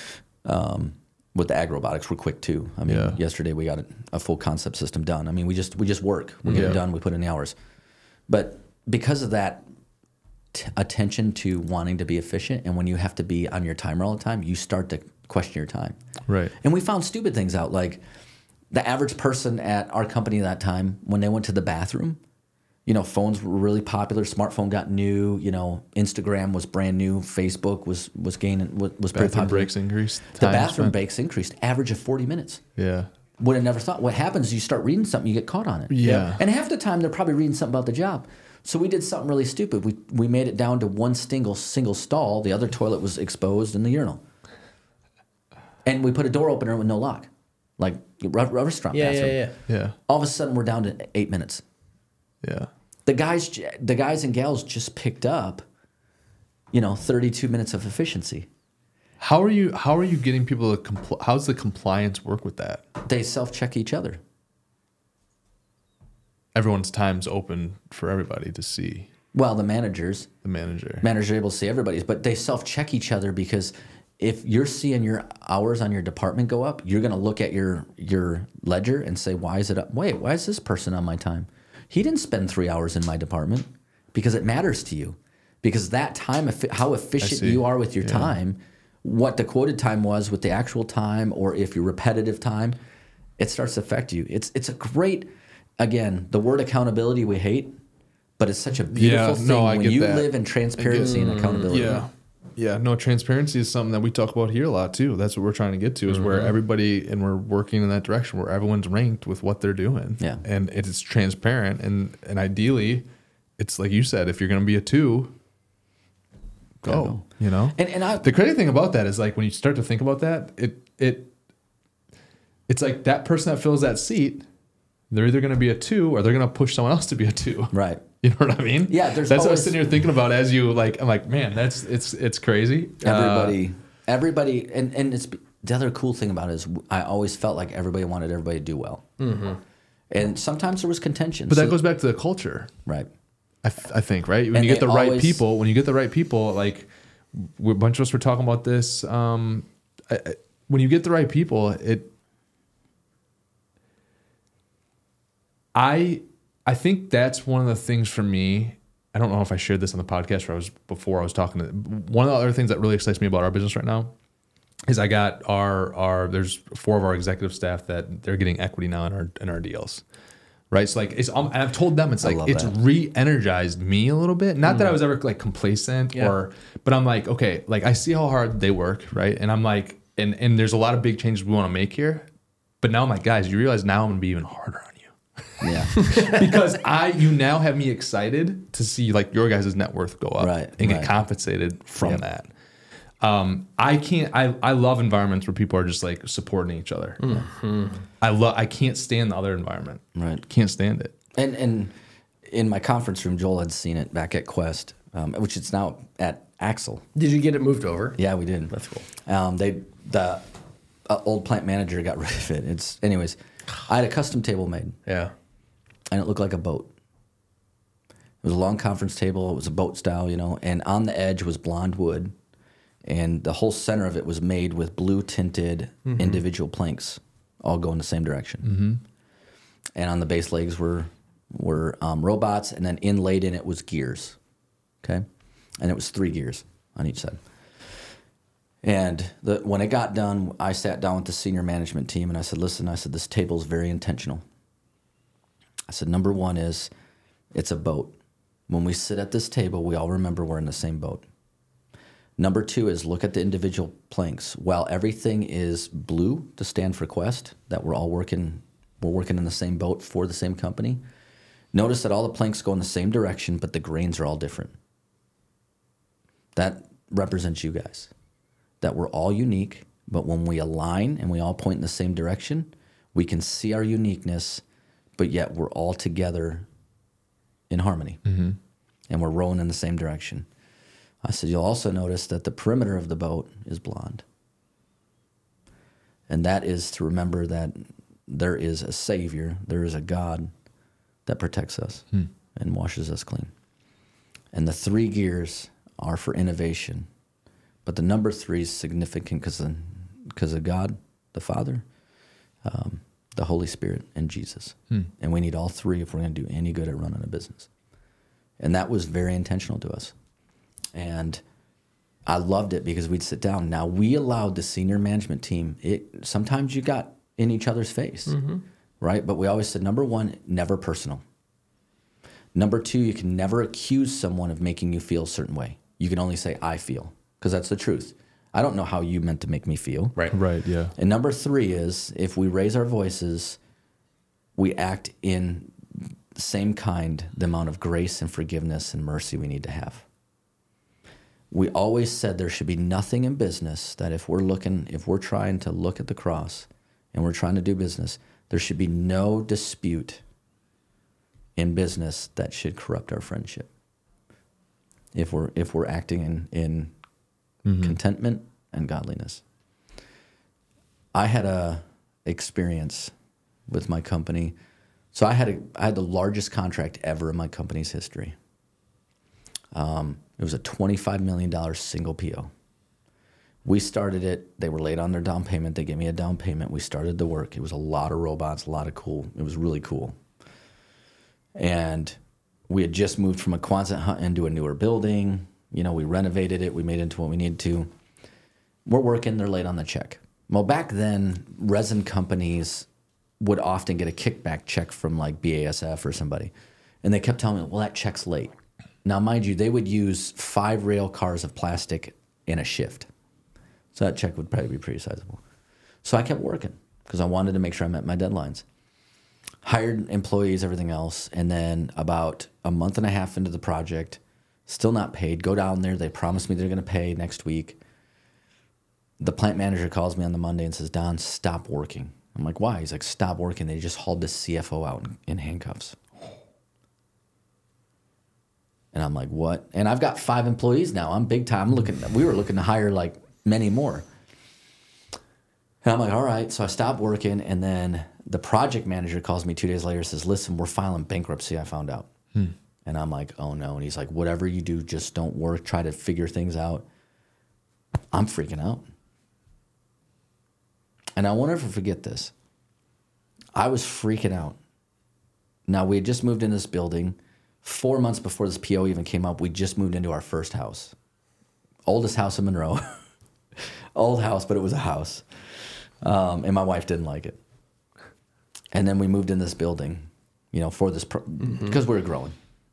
Speaker 3: um, with the ag robotics, we're quick too. I mean,
Speaker 2: Yeah.
Speaker 3: yesterday we got a, a full concept system done. I mean, we just we just work. We get
Speaker 2: Yeah.
Speaker 3: it done. We put in the hours. But because of that t- attention to wanting to be efficient, and when you have to be on your timer all the time, you start to question your time.
Speaker 2: Right.
Speaker 3: And we found stupid things out, like the average person at our company at that time, when they went to the bathroom, you know, phones were really popular. Smartphone got new. You know, Instagram was brand new. Facebook was was gaining was, was pretty
Speaker 2: Bathroom
Speaker 3: popular.
Speaker 2: breaks increased.
Speaker 3: The
Speaker 2: time
Speaker 3: bathroom
Speaker 2: spent.
Speaker 3: breaks increased, average of forty minutes.
Speaker 2: Yeah.
Speaker 3: Would have never thought. What happens is you start reading something, you get caught on it.
Speaker 2: Yeah.
Speaker 3: And half the time they're probably reading something about the job. So we did something really stupid. We we made it down to one single single stall. The other toilet was exposed in the urinal. And we put a door opener with no lock, like a re- restaurant
Speaker 1: Yeah, yeah,
Speaker 3: bathroom.
Speaker 1: yeah.
Speaker 2: Yeah.
Speaker 3: All of a sudden we're down to eight minutes.
Speaker 2: Yeah.
Speaker 3: The guys, j- the guys and gals just picked up, you know, thirty-two minutes of efficiency.
Speaker 2: How are you? How are you getting people to compl- How's the compliance work with that?
Speaker 3: They self-check each other.
Speaker 2: Everyone's time's open for everybody to see.
Speaker 3: Well, the managers,
Speaker 2: The manager.
Speaker 3: managers are able to see everybody's, but they self-check each other because if you're seeing your hours on your department go up, you're going to look at your your ledger and say, "Why is it up? Wait, why is this person on my time? He didn't spend three hours in my department," because it matters to you, because that time, effi- how efficient
Speaker 2: see.
Speaker 3: you are with your
Speaker 2: Yeah.
Speaker 3: time, what the quoted time was with the actual time, or if your repetitive time, it starts to affect you. It's it's a great, again, the word accountability we hate, but it's such a beautiful
Speaker 2: Yeah,
Speaker 3: thing
Speaker 2: no, I
Speaker 3: when
Speaker 2: get
Speaker 3: you
Speaker 2: that.
Speaker 3: live in transparency and accountability.
Speaker 2: Yeah. Yeah, no, transparency is something that we talk about here a lot too. That's what we're trying to get to is where everybody, and we're working in that direction where everyone's ranked with what they're doing.
Speaker 3: Yeah.
Speaker 2: And it's transparent. And, and ideally, it's like you said, if you're going to be a two, go,
Speaker 3: Gotta go.
Speaker 2: you know?
Speaker 3: And and I
Speaker 2: The crazy thing about that is like when you start to think about that, it, it, it's like that person that fills that seat, they're either going to be a two or they're going to push someone else to be a two.
Speaker 3: right.
Speaker 2: You know what I mean?
Speaker 3: Yeah, there's
Speaker 2: that's what I
Speaker 3: always-
Speaker 2: was sitting here thinking about as you like. I'm like, man, that's it's it's crazy. Uh,
Speaker 3: Everybody, everybody, and, and it's the other cool thing about it is I always felt like everybody wanted everybody to do well, mm-hmm. and sometimes there was contention.
Speaker 2: but
Speaker 3: So-
Speaker 2: that goes back to the culture.
Speaker 3: right.
Speaker 2: I, th- I think right when
Speaker 3: And
Speaker 2: you get
Speaker 3: they
Speaker 2: the right
Speaker 3: always-
Speaker 2: people. When you get the right people, like we- a bunch of us were talking about this. Um, I, I, when you get the right people, it. I I think that's one of the things for me I don't know if I shared this on the podcast where I was before I was talking to one of the other things that really excites me about our business right now is I got our our there's four of our executive staff that they're getting equity now in our in our deals. Right. So like it's um, and I've told them it's like it's that. re-energized me a little bit. Not mm. that I was ever like complacent yeah. or but I'm like, okay, like I see how hard they work, right? And I'm like, and and there's a lot of big changes we want to make here. But now I'm like, guys, you realize now I'm gonna be even harder on you.
Speaker 3: Yeah.
Speaker 2: Because I you now have me excited to see like your guys' net worth go up
Speaker 3: right,
Speaker 2: and
Speaker 3: right.
Speaker 2: get compensated from
Speaker 3: yep.
Speaker 2: that. Um, I can't. I, I love environments where people are just like supporting each other. Mm-hmm. I love. I can't stand the other environment.
Speaker 3: Right.
Speaker 2: Can't stand it.
Speaker 3: And and in my conference room, Joel had seen it back at Quest, um, which it's now at Axle.
Speaker 1: Did you get it moved over?
Speaker 3: Yeah, we did.
Speaker 1: That's cool.
Speaker 3: Um, they the uh, old plant manager got rid of it. It's anyways. I had a custom table made.
Speaker 1: Yeah.
Speaker 3: And it looked like a boat. It was a long conference table. It was a boat style, you know. And on the edge was blonde wood. And the whole center of it was made with blue tinted mm-hmm. individual planks, all going the same direction. Mm-hmm. And on the base legs were were um, robots, and then inlaid in it was gears. Okay, and it was three gears on each side. And the, when it got done, I sat down with the senior management team, and I said, "Listen, I said this table is very intentional." I said, "Number one is, it's a boat. When we sit at this table, we all remember we're in the same boat." Number two is look at the individual planks. While everything is blue to stand for Quest, that we're all working, we're working in the same boat for the same company. Notice that all the planks go in the same direction, but the grains are all different. That represents you guys. That we're all unique, but when we align and we all point in the same direction, we can see our uniqueness, but yet we're all together in harmony. Mm-hmm. And we're rowing in the same direction. I said, you'll also notice that the perimeter of the boat is blonde. And that is to remember that there is a Savior, there is a God that protects us hmm. and washes us clean. And the three gears are for innovation. But the number three is significant because of, because of God, the Father, um, the Holy Spirit, and Jesus. Hmm. And we need all three if we're going to do any good at running a business. And that was very intentional to us. And I loved it because we'd sit down. Now, we allowed the senior management team, it, sometimes you got in each other's face, mm-hmm. right? But we always said, number one, never personal. Number two, you can never accuse someone of making you feel a certain way. You can only say, I feel, because that's the truth. I don't know how you meant to make me feel.
Speaker 2: Right, right, yeah.
Speaker 3: And number three is, if we raise our voices, we act in the same kind, the amount of grace and forgiveness and mercy we need to have. We always said there should be nothing in business that if we're looking, if we're trying to look at the cross and we're trying to do business, there should be no dispute in business that should corrupt our friendship. If we're if we're acting in in mm-hmm. contentment and godliness. I had a experience with my company. So I had a I had the largest contract ever in my company's history. Um, it was a twenty-five million dollars single P O. We started it. They were late on their down payment. They gave me a down payment. We started the work. It was a lot of robots, a lot of cool. It was really cool. And we had just moved from a Quonset hut into a newer building. You know, we renovated it. We made it into what we needed to. We're working. They're late on the check. Well, back then, resin companies would often get a kickback check from like B A S F or somebody. And they kept telling me, well, that check's late. Now, mind you, they would use five rail cars of plastic in a shift. So that check would probably be pretty sizable. So I kept working because I wanted to make sure I met my deadlines. Hired employees, everything else. And then about a month and a half into the project, still not paid. Go down there. They promised me they're going to pay next week. The plant manager calls me on the Monday and says, Don, stop working. I'm like, why? He's like, stop working. They just hauled the C F O out in, in handcuffs. And I'm like, what? And I've got five employees now. I'm big time. I'm looking. We were looking to hire like many more. And I'm like, all right. So I stopped working. And then the project manager calls me two days later and says, listen, we're filing bankruptcy, I found out. Hmm. And I'm like, oh no. And he's like, whatever you do, just don't work. Try to figure things out. I'm freaking out. And I won't ever forget this. I was freaking out. Now, we had just moved in this building. Four months before this P O even came up, we just moved into our first house. Oldest house in Monroe. Old house, but it was a house. Um, and my wife didn't like it. And then we moved in this building, you know, for this, pro- mm-hmm. because we were growing.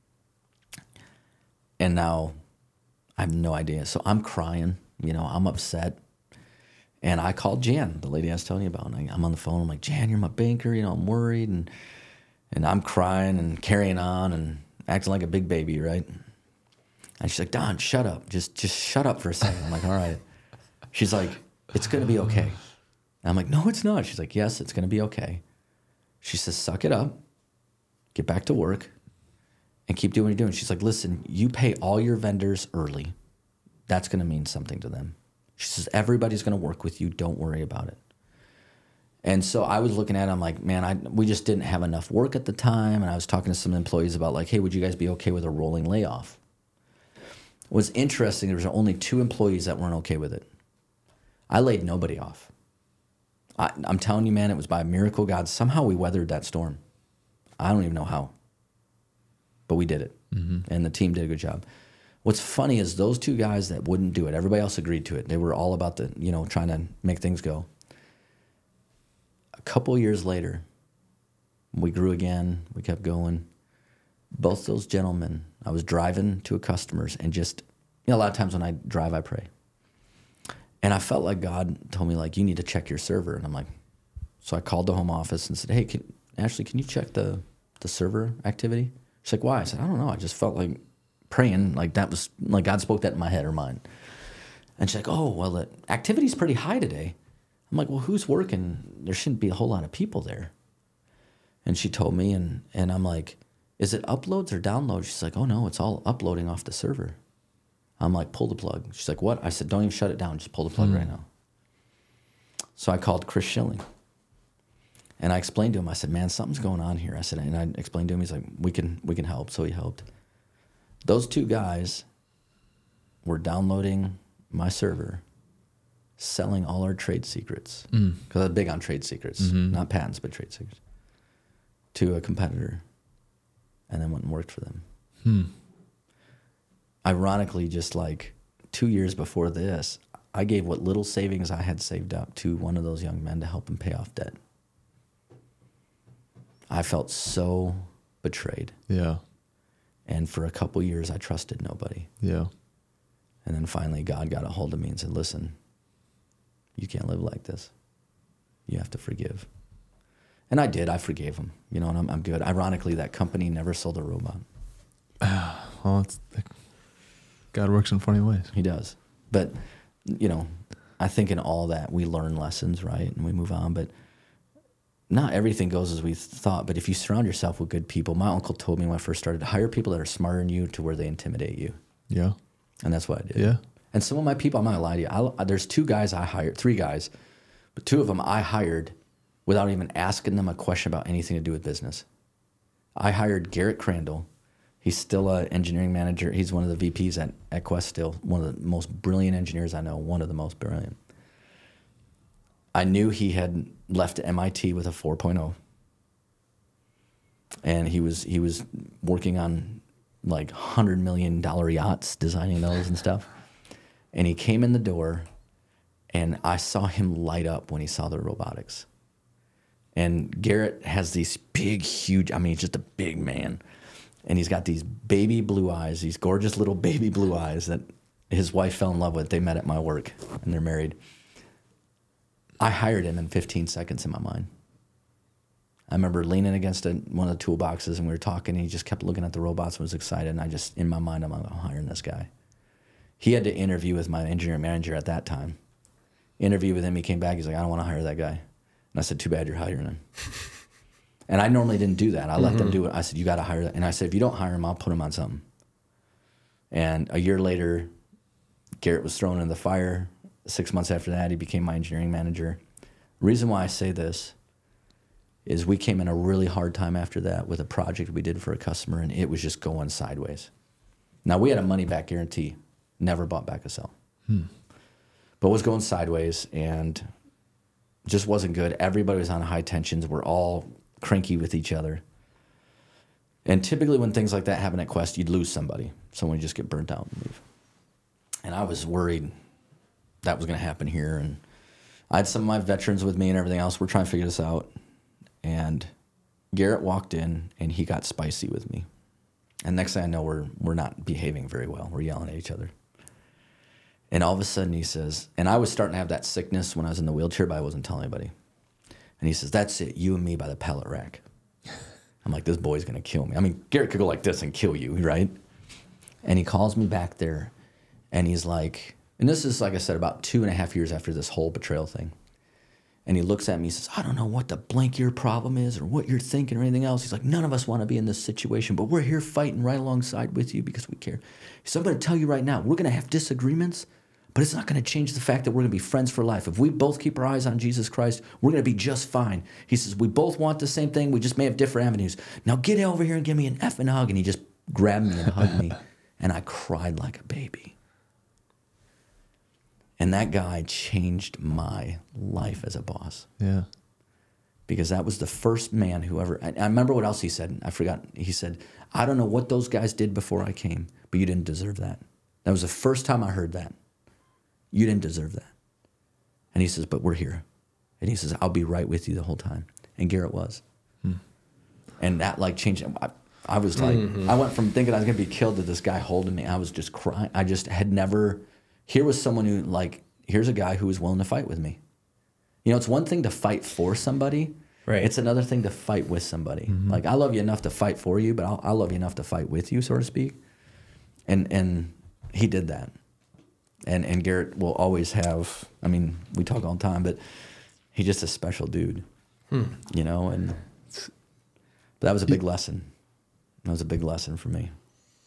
Speaker 3: And now I have no idea. So I'm crying, you know, I'm upset. And I called Jan, the lady I was telling you about. And I, I'm on the phone. I'm like, Jan, you're my banker. You know, I'm worried. And and I'm crying and carrying on and acting like a big baby, right? And she's like, Don, shut up. Just just shut up for a second. I'm like, all right. She's like, it's going to be okay. And I'm like, no, it's not. She's like, yes, it's going to be okay. She says, suck it up. Get back to work. And keep doing what you're doing. She's like, listen, you pay all your vendors early. That's going to mean something to them. She says, everybody's going to work with you. Don't worry about it. And so I was looking at it. I'm like, man, I, we just didn't have enough work at the time. And I was talking to some employees about like, hey, would you guys be okay with a rolling layoff? What's interesting, there was only two employees that weren't okay with it. I laid nobody off. I, I'm telling you, man, it was by a miracle God. Somehow we weathered that storm. I don't even know how. But we did it. Mm-hmm. And the team did a good job. What's funny is those two guys that wouldn't do it, everybody else agreed to it. They were all about the, you know, trying to make things go. A couple years later, we grew again. We kept going. Both those gentlemen, I was driving to a customer's and just, you know, a lot of times when I drive, I pray. And I felt like God told me, like, you need to check your server. And I'm like, so I called the home office and said, hey, can, Ashley, can you check the, the server activity? She's like, why? I said, I don't know. I just felt like praying, like that was, like God spoke that in my head or mind. And she's like, oh, well, the activity's pretty high today. I'm like, well, who's working? There shouldn't be a whole lot of people there. And she told me, and, and I'm like, is it uploads or downloads? She's like, oh, no, it's all uploading off the server. I'm like, pull the plug. She's like, what? I said, don't even shut it down. Just pull the plug mm. right now. So I called Chris Schilling. And I explained to him, I said, man, something's going on here. I said, and I explained to him, he's like, we can we can help. So he helped. Those two guys were downloading my server, selling all our trade secrets, because mm. I'm big on trade secrets, mm-hmm. not patents, but trade secrets, to a competitor, and then went and worked for them. Hmm. Ironically, just like two years before this, I gave what little savings I had saved up to one of those young men to help him pay off debt. I felt so betrayed.
Speaker 2: Yeah.
Speaker 3: And for a couple years, I trusted nobody.
Speaker 2: Yeah.
Speaker 3: And then finally, God got a hold of me and said, listen, you can't live like this. You have to forgive. And I did. I forgave him. You know, and I'm, I'm good. Ironically, that company never sold a robot.
Speaker 2: Well, it's, God works in funny ways.
Speaker 3: He does. But, you know, I think in all that, we learn lessons, right? And we move on. But not everything goes as we thought, but if you surround yourself with good people, my uncle told me when I first started, hire people that are smarter than you to where they intimidate you.
Speaker 2: Yeah.
Speaker 3: And that's what I did.
Speaker 2: Yeah.
Speaker 3: And some of my people, I'm not gonna lie to you, I, there's two guys I hired, three guys, but two of them I hired without even asking them a question about anything to do with business. I hired Garrett Crandall. He's still an engineering manager. He's one of the V Ps at, at Quest still, one of the most brilliant engineers I know, one of the most brilliant. I knew he had left M I T with a four point oh, and he was he was working on like one hundred million dollars yachts, designing those and stuff. And he came in the door, and I saw him light up when he saw the robotics. And Garrett has these big, huge, I mean, he's just a big man. And he's got these baby blue eyes, these gorgeous little baby blue eyes that his wife fell in love with. They met at my work, and they're married. I hired him in fifteen seconds in my mind. I remember leaning against a, one of the toolboxes, and we were talking, and he just kept looking at the robots and was excited. And I just, in my mind, I'm like, I'm hiring this guy. He had to interview with my engineering manager at that time. Interview with him, he came back, he's like, I don't want to hire that guy. And I said, too bad you're hiring him. And I normally didn't do that. I let mm-hmm. them do it. I said, you got to hire that. And I said, if you don't hire him, I'll put him on something. And a year later, Garrett was thrown in the fire. Six months after that, he became my engineering manager. The reason why I say this is we came in a really hard time after that with a project we did for a customer, and it was just going sideways. Now, we had a money-back guarantee. Never bought back a cell. Hmm. But it was going sideways, and just wasn't good. Everybody was on high tensions. We're all cranky with each other. And typically when things like that happen at Quest, you'd lose somebody. Someone would just get burnt out and leave. And I was worried that was going to happen here. And I had some of my veterans with me and everything else. We're trying to figure this out. And Garrett walked in, and he got spicy with me. And next thing I know, we're, we're not behaving very well. We're yelling at each other. And all of a sudden he says, and I was starting to have that sickness when I was in the wheelchair, but I wasn't telling anybody. And he says, that's it, you and me by the pallet rack. I'm like, this boy's going to kill me. I mean, Garrett could go like this and kill you, right? And he calls me back there, and he's like, and this is, like I said, about two and a half years after this whole betrayal thing. And he looks at me and says, I don't know what the blank your problem is or what you're thinking or anything else. He's like, none of us want to be in this situation, but we're here fighting right alongside with you because we care. He said, I'm going to tell you right now, we're going to have disagreements, but it's not going to change the fact that we're going to be friends for life. If we both keep our eyes on Jesus Christ, we're going to be just fine. He says, we both want the same thing. We just may have different avenues. Now get over here and give me an effing hug. And he just grabbed me and hugged me. And I cried like a baby. And that guy changed my life as a boss.
Speaker 2: Yeah.
Speaker 3: Because that was the first man who ever, I, I remember what else he said. I forgot. He said, I don't know what those guys did before I came, but you didn't deserve that. That was the first time I heard that. You didn't deserve that. And he says, but we're here. And he says, I'll be right with you the whole time. And Garrett was. Hmm. And that like changed. I, I was like, mm-hmm. I went from thinking I was going to be killed to this guy holding me. I was just crying. I just had never, here was someone who like, here's a guy who was willing to fight with me. You know, it's one thing to fight for somebody.
Speaker 1: Right.
Speaker 3: It's another thing to fight with somebody. Mm-hmm. Like, I love you enough to fight for you, but I'll, I love you enough to fight with you, so to speak. And and he did that. And and Garrett will always have, I mean, we talk all the time, but he's just a special dude, hmm. you know? And that was a big lesson. That was a big lesson for me.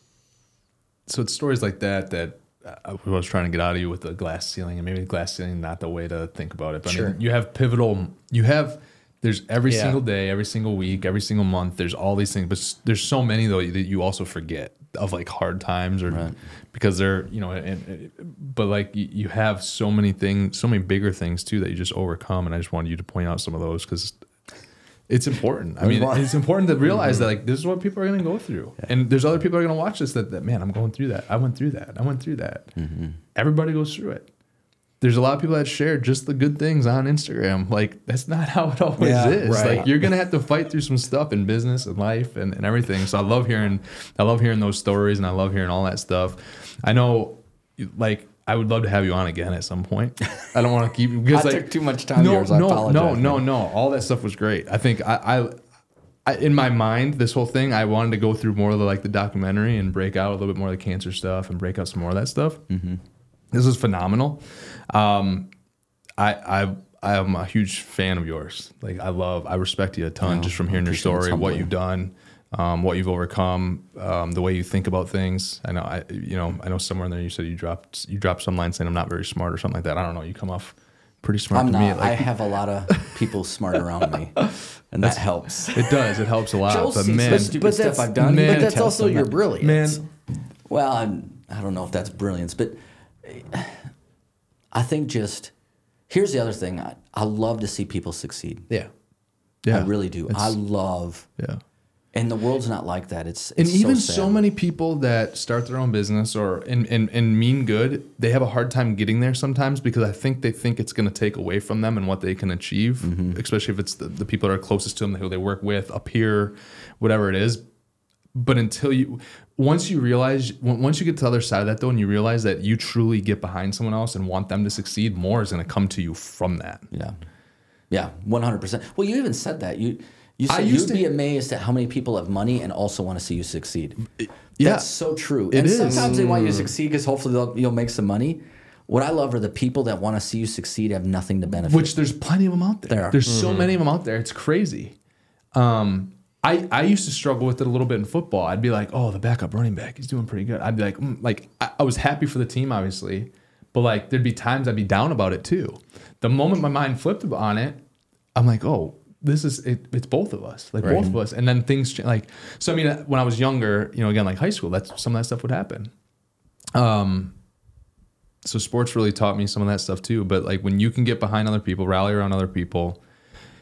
Speaker 2: So it's stories like that that I was trying to get out of you with the glass ceiling, and maybe the glass ceiling not the way to think about it. But
Speaker 1: sure.
Speaker 2: I mean, you have pivotal, you have, there's every
Speaker 1: yeah.
Speaker 2: single day, every single week, every single month, there's all these things, but there's so many though that you also forget of like hard times or right. because they're, you know, and, and, but like you, you have so many things, so many bigger things too that you just overcome. And I just wanted you to point out some of those because it's important. I mean, it's important to realize mm-hmm. that like this is what people are going to go through, yeah. and there's other people are going to watch this that, that man, I'm going through that. I went through that. I went through that. Mm-hmm. Everybody goes through it. There's a lot of people that share just the good things on Instagram. Like that's not how it always yeah, is. Right. Like you're going to have to fight through some stuff in business and life and, and everything. So I love hearing, I love hearing those stories and I love hearing all that stuff. I know, like. I would love to have you on again at some point. I don't want to keep because
Speaker 3: I
Speaker 2: like,
Speaker 3: took too much time.
Speaker 2: No,
Speaker 3: yours. I
Speaker 2: no,
Speaker 3: apologize,
Speaker 2: no,
Speaker 3: man.
Speaker 2: no, no. All that stuff was great. I think I, I, I, in my mind, this whole thing, I wanted to go through more of the like the documentary and break out a little bit more of the cancer stuff and break out some more of that stuff. Mm-hmm. This is phenomenal. Um, I, I, I am a huge fan of yours. Like I love, I respect you a ton
Speaker 3: oh,
Speaker 2: just from hearing your story, what you've done. Um, what you've overcome, um, the way you think about things. I know, I you know, I know somewhere in there you said you dropped you dropped some line saying I'm not very smart or something like that. I don't know. You come off pretty smart
Speaker 3: I'm
Speaker 2: to
Speaker 3: not.
Speaker 2: me. Like,
Speaker 3: I have a lot of people smart around me, and that helps.
Speaker 2: It does. It helps a lot.
Speaker 3: Joel
Speaker 2: but
Speaker 3: sees
Speaker 2: man,
Speaker 3: the stupid
Speaker 1: but
Speaker 3: stuff I've done.
Speaker 2: man,
Speaker 1: but that's also your
Speaker 3: that.
Speaker 1: brilliance.
Speaker 2: Man,
Speaker 3: well, I'm, I don't know if that's brilliance, but I think just here's the other thing. I, I love to see people succeed.
Speaker 1: Yeah,
Speaker 2: yeah,
Speaker 3: I really do. I love.
Speaker 2: Yeah.
Speaker 3: And the world's not like that. It's, it's
Speaker 2: and even
Speaker 3: so,
Speaker 2: so many people that start their own business or and, and, and mean good, they have a hard time getting there sometimes because I think they think it's going to take away from them and what they can achieve, mm-hmm. especially if it's the, the people that are closest to them, who they work with, up here, whatever it is. But until you, once you realize, once you get to the other side of that though, and you realize that you truly get behind someone else and want them to succeed, more is going to come to you from that.
Speaker 3: Yeah. Yeah, one hundred percent. Well, you even said that. You... You said
Speaker 2: you'd
Speaker 3: to, be amazed at how many people have money and also want to see you succeed.
Speaker 2: Yeah.
Speaker 3: That's so true.
Speaker 2: It
Speaker 3: and
Speaker 2: is.
Speaker 3: sometimes they want you to succeed because hopefully they'll, you'll make some money. What I love are the people that want to see you succeed have nothing to benefit.
Speaker 2: Which there's plenty of them out there.
Speaker 3: There are.
Speaker 2: There's
Speaker 3: Mm-hmm.
Speaker 2: so many of them out there. It's crazy. Um, I, I used to struggle with it a little bit in football. I'd be like, oh, the backup running back, he's doing pretty good. I'd be like, mm, like I, I was happy for the team, obviously. But like there'd be times I'd be down about it too. The moment my mind flipped on it, I'm like, oh, this is it, it's both of us, like right. both of us. And then things change. Like, so I mean, when I was younger, you know, again, like high school, that's some of that stuff would happen. Um, so sports really taught me some of that stuff too. But like when you can get behind other people, rally around other people,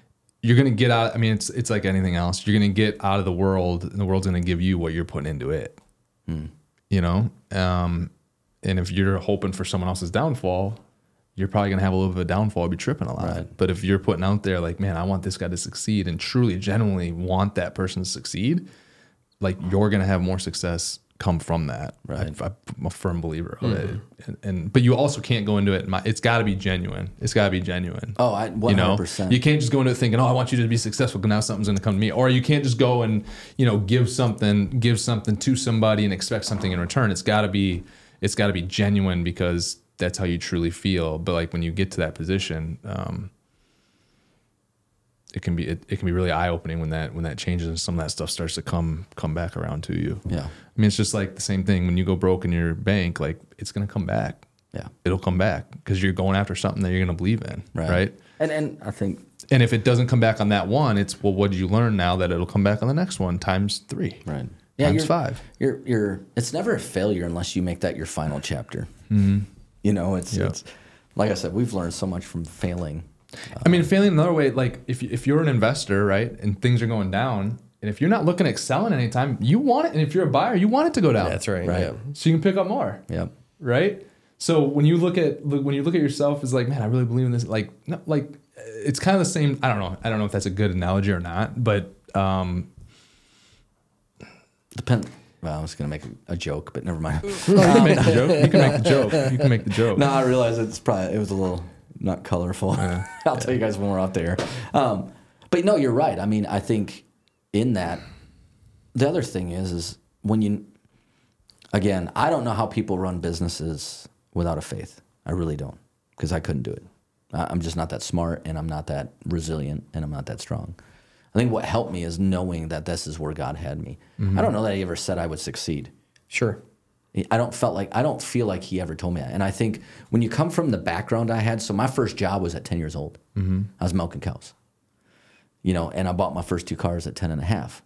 Speaker 2: you're going to get out. I mean, it's it's like anything else. You're going to get out of the world, and the world's going to give you what you're putting into it. Hmm. You know, um, and if you're hoping for someone else's downfall, you're probably going to have a little bit of a downfall, be tripping a lot. Right. But if you're putting out there like, man, I want this guy to succeed, and truly, genuinely want that person to succeed, like you're going to have more success come from that.
Speaker 3: Right.
Speaker 2: I, I'm a firm believer of mm-hmm. it. And, and but you also can't go into it. My, it's got to be genuine. It's got to be genuine.
Speaker 3: Oh, I one hundred percent.
Speaker 2: You know? You can't just go into it thinking, oh, I want you to be successful because now something's going to come to me. Or you can't just go and, you know, give something, give something to somebody and expect something in return. It's got to be, it's got to be genuine because that's how you truly feel. But like when you get to that position, um, it can be it, it can be really eye opening when that when that changes and some of that stuff starts to come come back around to you.
Speaker 3: Yeah,
Speaker 2: I mean it's just like the same thing when you go broke in your bank, like it's gonna come back.
Speaker 3: Yeah,
Speaker 2: it'll come back because you're going after something that you're gonna believe in, right? right?
Speaker 3: And and I think
Speaker 2: and if it doesn't come back on that one, it's well, what did you learn now that it'll come back on the next one times three,
Speaker 3: right? Yeah,
Speaker 2: times
Speaker 3: you're,
Speaker 2: five.
Speaker 3: You're you're it's never a failure unless you make that your final chapter. Mm-hmm. You know, it's yeah. it's like I said, we've learned so much from failing.
Speaker 2: I mean, failing another way, like if if you're an investor, right, and things are going down, and if you're not looking at selling anytime, you want it, and if you're a buyer, you want it to go down.
Speaker 1: That's right.
Speaker 3: Right.
Speaker 1: Yeah.
Speaker 2: So you can pick up more.
Speaker 3: Yep.
Speaker 2: Right. So when you look at when you look at yourself as like, man, I really believe in this. Like, no, like it's kind of the same. I don't know. I don't know if that's a good analogy or not, but um,
Speaker 3: depend. Well, I was gonna make a, a joke, but never mind.
Speaker 2: you can make the joke. You can make the joke. You can make the joke.
Speaker 3: No, I realize it's probably it was a little. Not colorful. Uh, I'll yeah. tell you guys when we're out there. Um, but no, you're right. I mean, I think in that, the other thing is, is when you, again, I don't know how people run businesses without a faith. I really don't, because I couldn't do it. I'm just not that smart, and I'm not that resilient, and I'm not that strong. I think what helped me is knowing that this is where God had me. Mm-hmm. I don't know that He ever said I would succeed.
Speaker 1: Sure.
Speaker 3: I don't felt like I don't feel like He ever told me that. And I think when you come from the background I had, so my first job was at ten years old. Mm-hmm. I was milking cows, you know, and I bought my first two cars at ten and a half.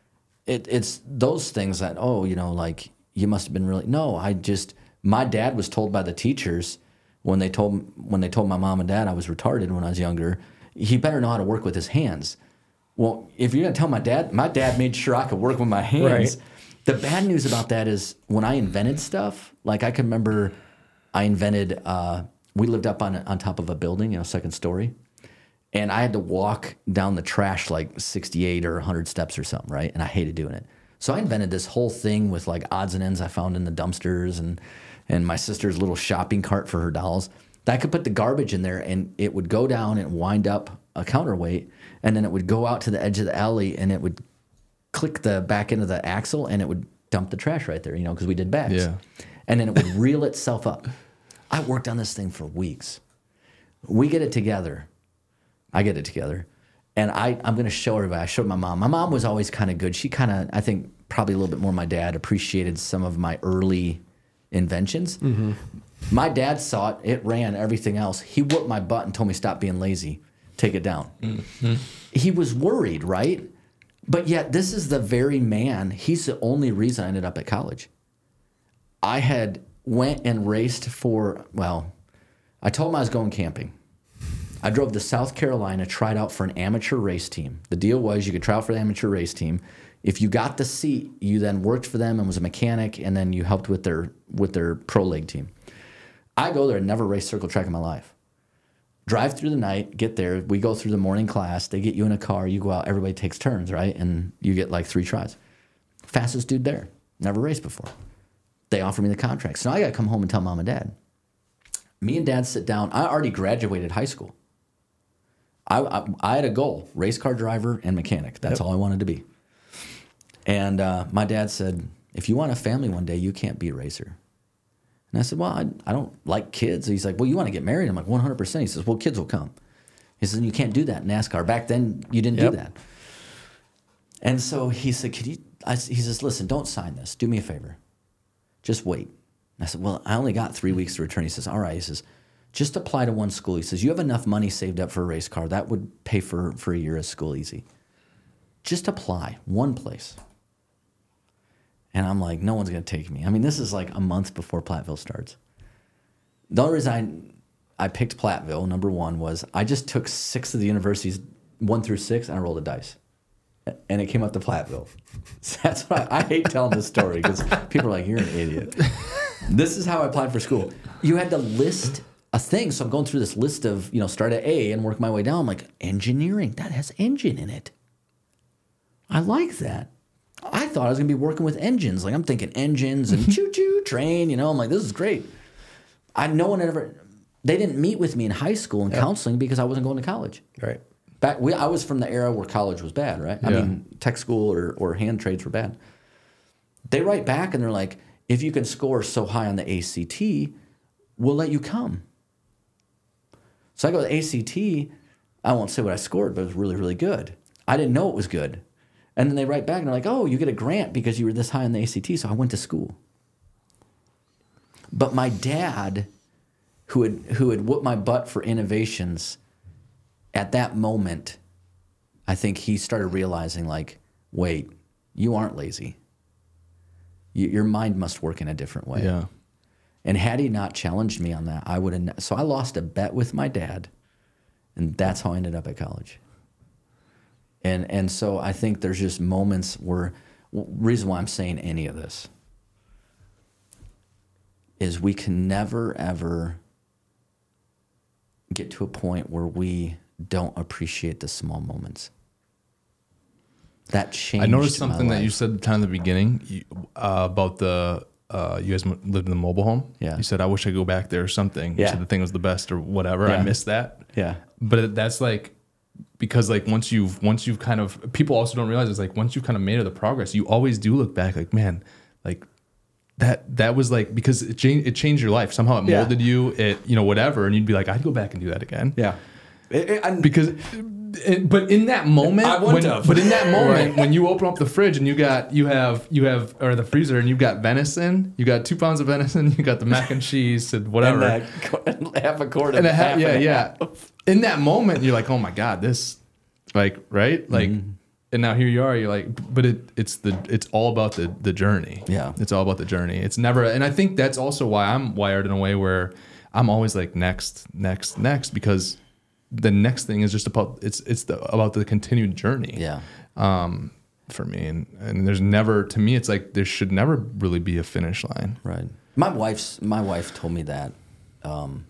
Speaker 3: It, it's those things that, oh, you know, like you must have been really, no, I just, my dad was told by the teachers when they told, when they told my mom and dad I was retarded when I was younger, he better know how to work with his hands. Well, if you're going to tell my dad, my dad made sure I could work with my hands. Right. The bad news about that is when I invented stuff, like I can remember I invented, uh, we lived up on on top of a building, you know, second story, and I had to walk down the trash like sixty-eight or one hundred steps or something, right? And I hated doing it. So I invented this whole thing with like odds and ends I found in the dumpsters and, and my sister's little shopping cart for her dolls. That I could put the garbage in there and it would go down and wind up a counterweight, and then it would go out to the edge of the alley and it would click the back end of the axle and it would dump the trash right there, you know, because we did bags.
Speaker 2: Yeah.
Speaker 3: And then it would reel itself up. I worked on this thing for weeks. We get it together. I get it together. And I, I'm going to show everybody. I showed my mom. My mom was always kind of good. She kind of, I think, probably a little bit more my dad, appreciated some of my early inventions. Mm-hmm. My dad saw it. It ran everything else. He whooped my butt and told me, stop being lazy. Take it down. Mm-hmm. He was worried, right? But yet, this is the very man, he's the only reason I ended up at college. I had went and raced for, well, I told him I was going camping. I drove to South Carolina, tried out for an amateur race team. The deal was you could try out for the amateur race team. If you got the seat, you then worked for them and was a mechanic, and then you helped with their with their pro league team. I go there and never raced circle track in my life. Drive through the night, get there. We go through the morning class. They get you in a car. You go out. Everybody takes turns, right? And you get like three tries. Fastest dude there. Never raced before. They offer me the contract. So now I got to come home and tell mom and dad. Me and dad sit down. I already graduated high school. I, I, I had a goal, race car driver and mechanic. That's yep. all I wanted to be. And uh, my dad said, if you want a family one day, you can't be a racer. And I said, well, I, I don't like kids. He's like, well, you want to get married? I'm like, one hundred percent. He says, well, kids will come. He says, you can't do that in NASCAR. Back then, you didn't yep. do that. And so he said, could you, I, he says, listen, don't sign this. Do me a favor. Just wait. And I said, well, I only got three weeks to return. He says, all right. He says, just apply to one school. He says, you have enough money saved up for a race car. That would pay for, for a year of school easy. Just apply one place. And I'm like, no one's going to take me. I mean, this is like a month before Platteville starts. The only reason I, I picked Platteville, number one, was I just took six of the universities one through six, and I rolled a dice. And it came up to Platteville. So that's what I, I hate telling this story because people are like, you're an idiot. This is how I applied for school. You had to list a thing. So I'm going through this list of, you know, start at A and work my way down. I'm like, engineering, that has engine in it. I like that. I thought I was going to be working with engines. Like I'm thinking engines and choo-choo train, you know. I'm like, this is great. I no one ever, they didn't meet with me in high school and yep. counseling because I wasn't going to college.
Speaker 1: Right.
Speaker 3: Back, we, I was from the era where college was bad, right? I
Speaker 2: yeah.
Speaker 3: mean, tech school or, or hand trades were bad. They write back and they're like, if you can score so high on the A C T, we'll let you come. So I go to the A C T. I won't say what I scored, but it was really, really good. I didn't know it was good. And then they write back and they're like, oh, you get a grant because you were this high on the A C T. So I went to school. But my dad, who had, who had whooped my butt for innovations, at that moment, I think he started realizing, like, wait, you aren't lazy. You, your mind must work in a different way.
Speaker 2: Yeah.
Speaker 3: And had he not challenged me on that, I would have. So I lost a bet with my dad, and that's how I ended up at college. And and so I think there's just moments where, reason why I'm saying any of this is we can never, ever get to a point where we don't appreciate the small moments. That changed.
Speaker 2: I noticed
Speaker 3: my
Speaker 2: something that
Speaker 3: life.
Speaker 2: you said kind of in the beginning you, uh, about the uh, you guys m- lived in the mobile home.
Speaker 3: Yeah.
Speaker 2: You said I wish I could go back there or something. You
Speaker 3: Yeah.
Speaker 2: said the thing was the best or whatever.
Speaker 3: Yeah.
Speaker 2: I missed that.
Speaker 3: Yeah.
Speaker 2: But it, that's like because like once you've once you've kind of people also don't realize it's like once you've kind of made it the progress, you always do look back like man, like that that was like because it changed it changed your life somehow. It
Speaker 3: Yeah.
Speaker 2: molded you. It you know whatever, and you'd be like I'd go back and do that again.
Speaker 3: Yeah. It, it, I,
Speaker 2: Because, it, but in that moment,
Speaker 3: I wouldn't
Speaker 2: when,
Speaker 3: have.
Speaker 2: but in that moment, when you open up the fridge and you got, you have, you have, or the freezer and you got venison, you got two pounds of venison, you got the mac and cheese and whatever,
Speaker 3: and that, half a quart
Speaker 2: and
Speaker 3: of
Speaker 2: a ha-
Speaker 3: half
Speaker 2: yeah,
Speaker 3: and a
Speaker 2: yeah.
Speaker 3: half.
Speaker 2: In that moment, you're like, oh my god, this, like, right, like,
Speaker 3: Mm-hmm.
Speaker 2: and now here you are, you're like, but it, it's the, it's all about the the journey.
Speaker 3: Yeah.
Speaker 2: It's all about the journey. It's never, and I think that's also why I'm wired in a way where I'm always like next, next, next, because the next thing is just about it's it's the, about the continued journey.
Speaker 3: Yeah.
Speaker 2: Um, for me, and and there's never to me it's like there should never really be a finish line.
Speaker 3: Right. My wife's my wife told me that. Um,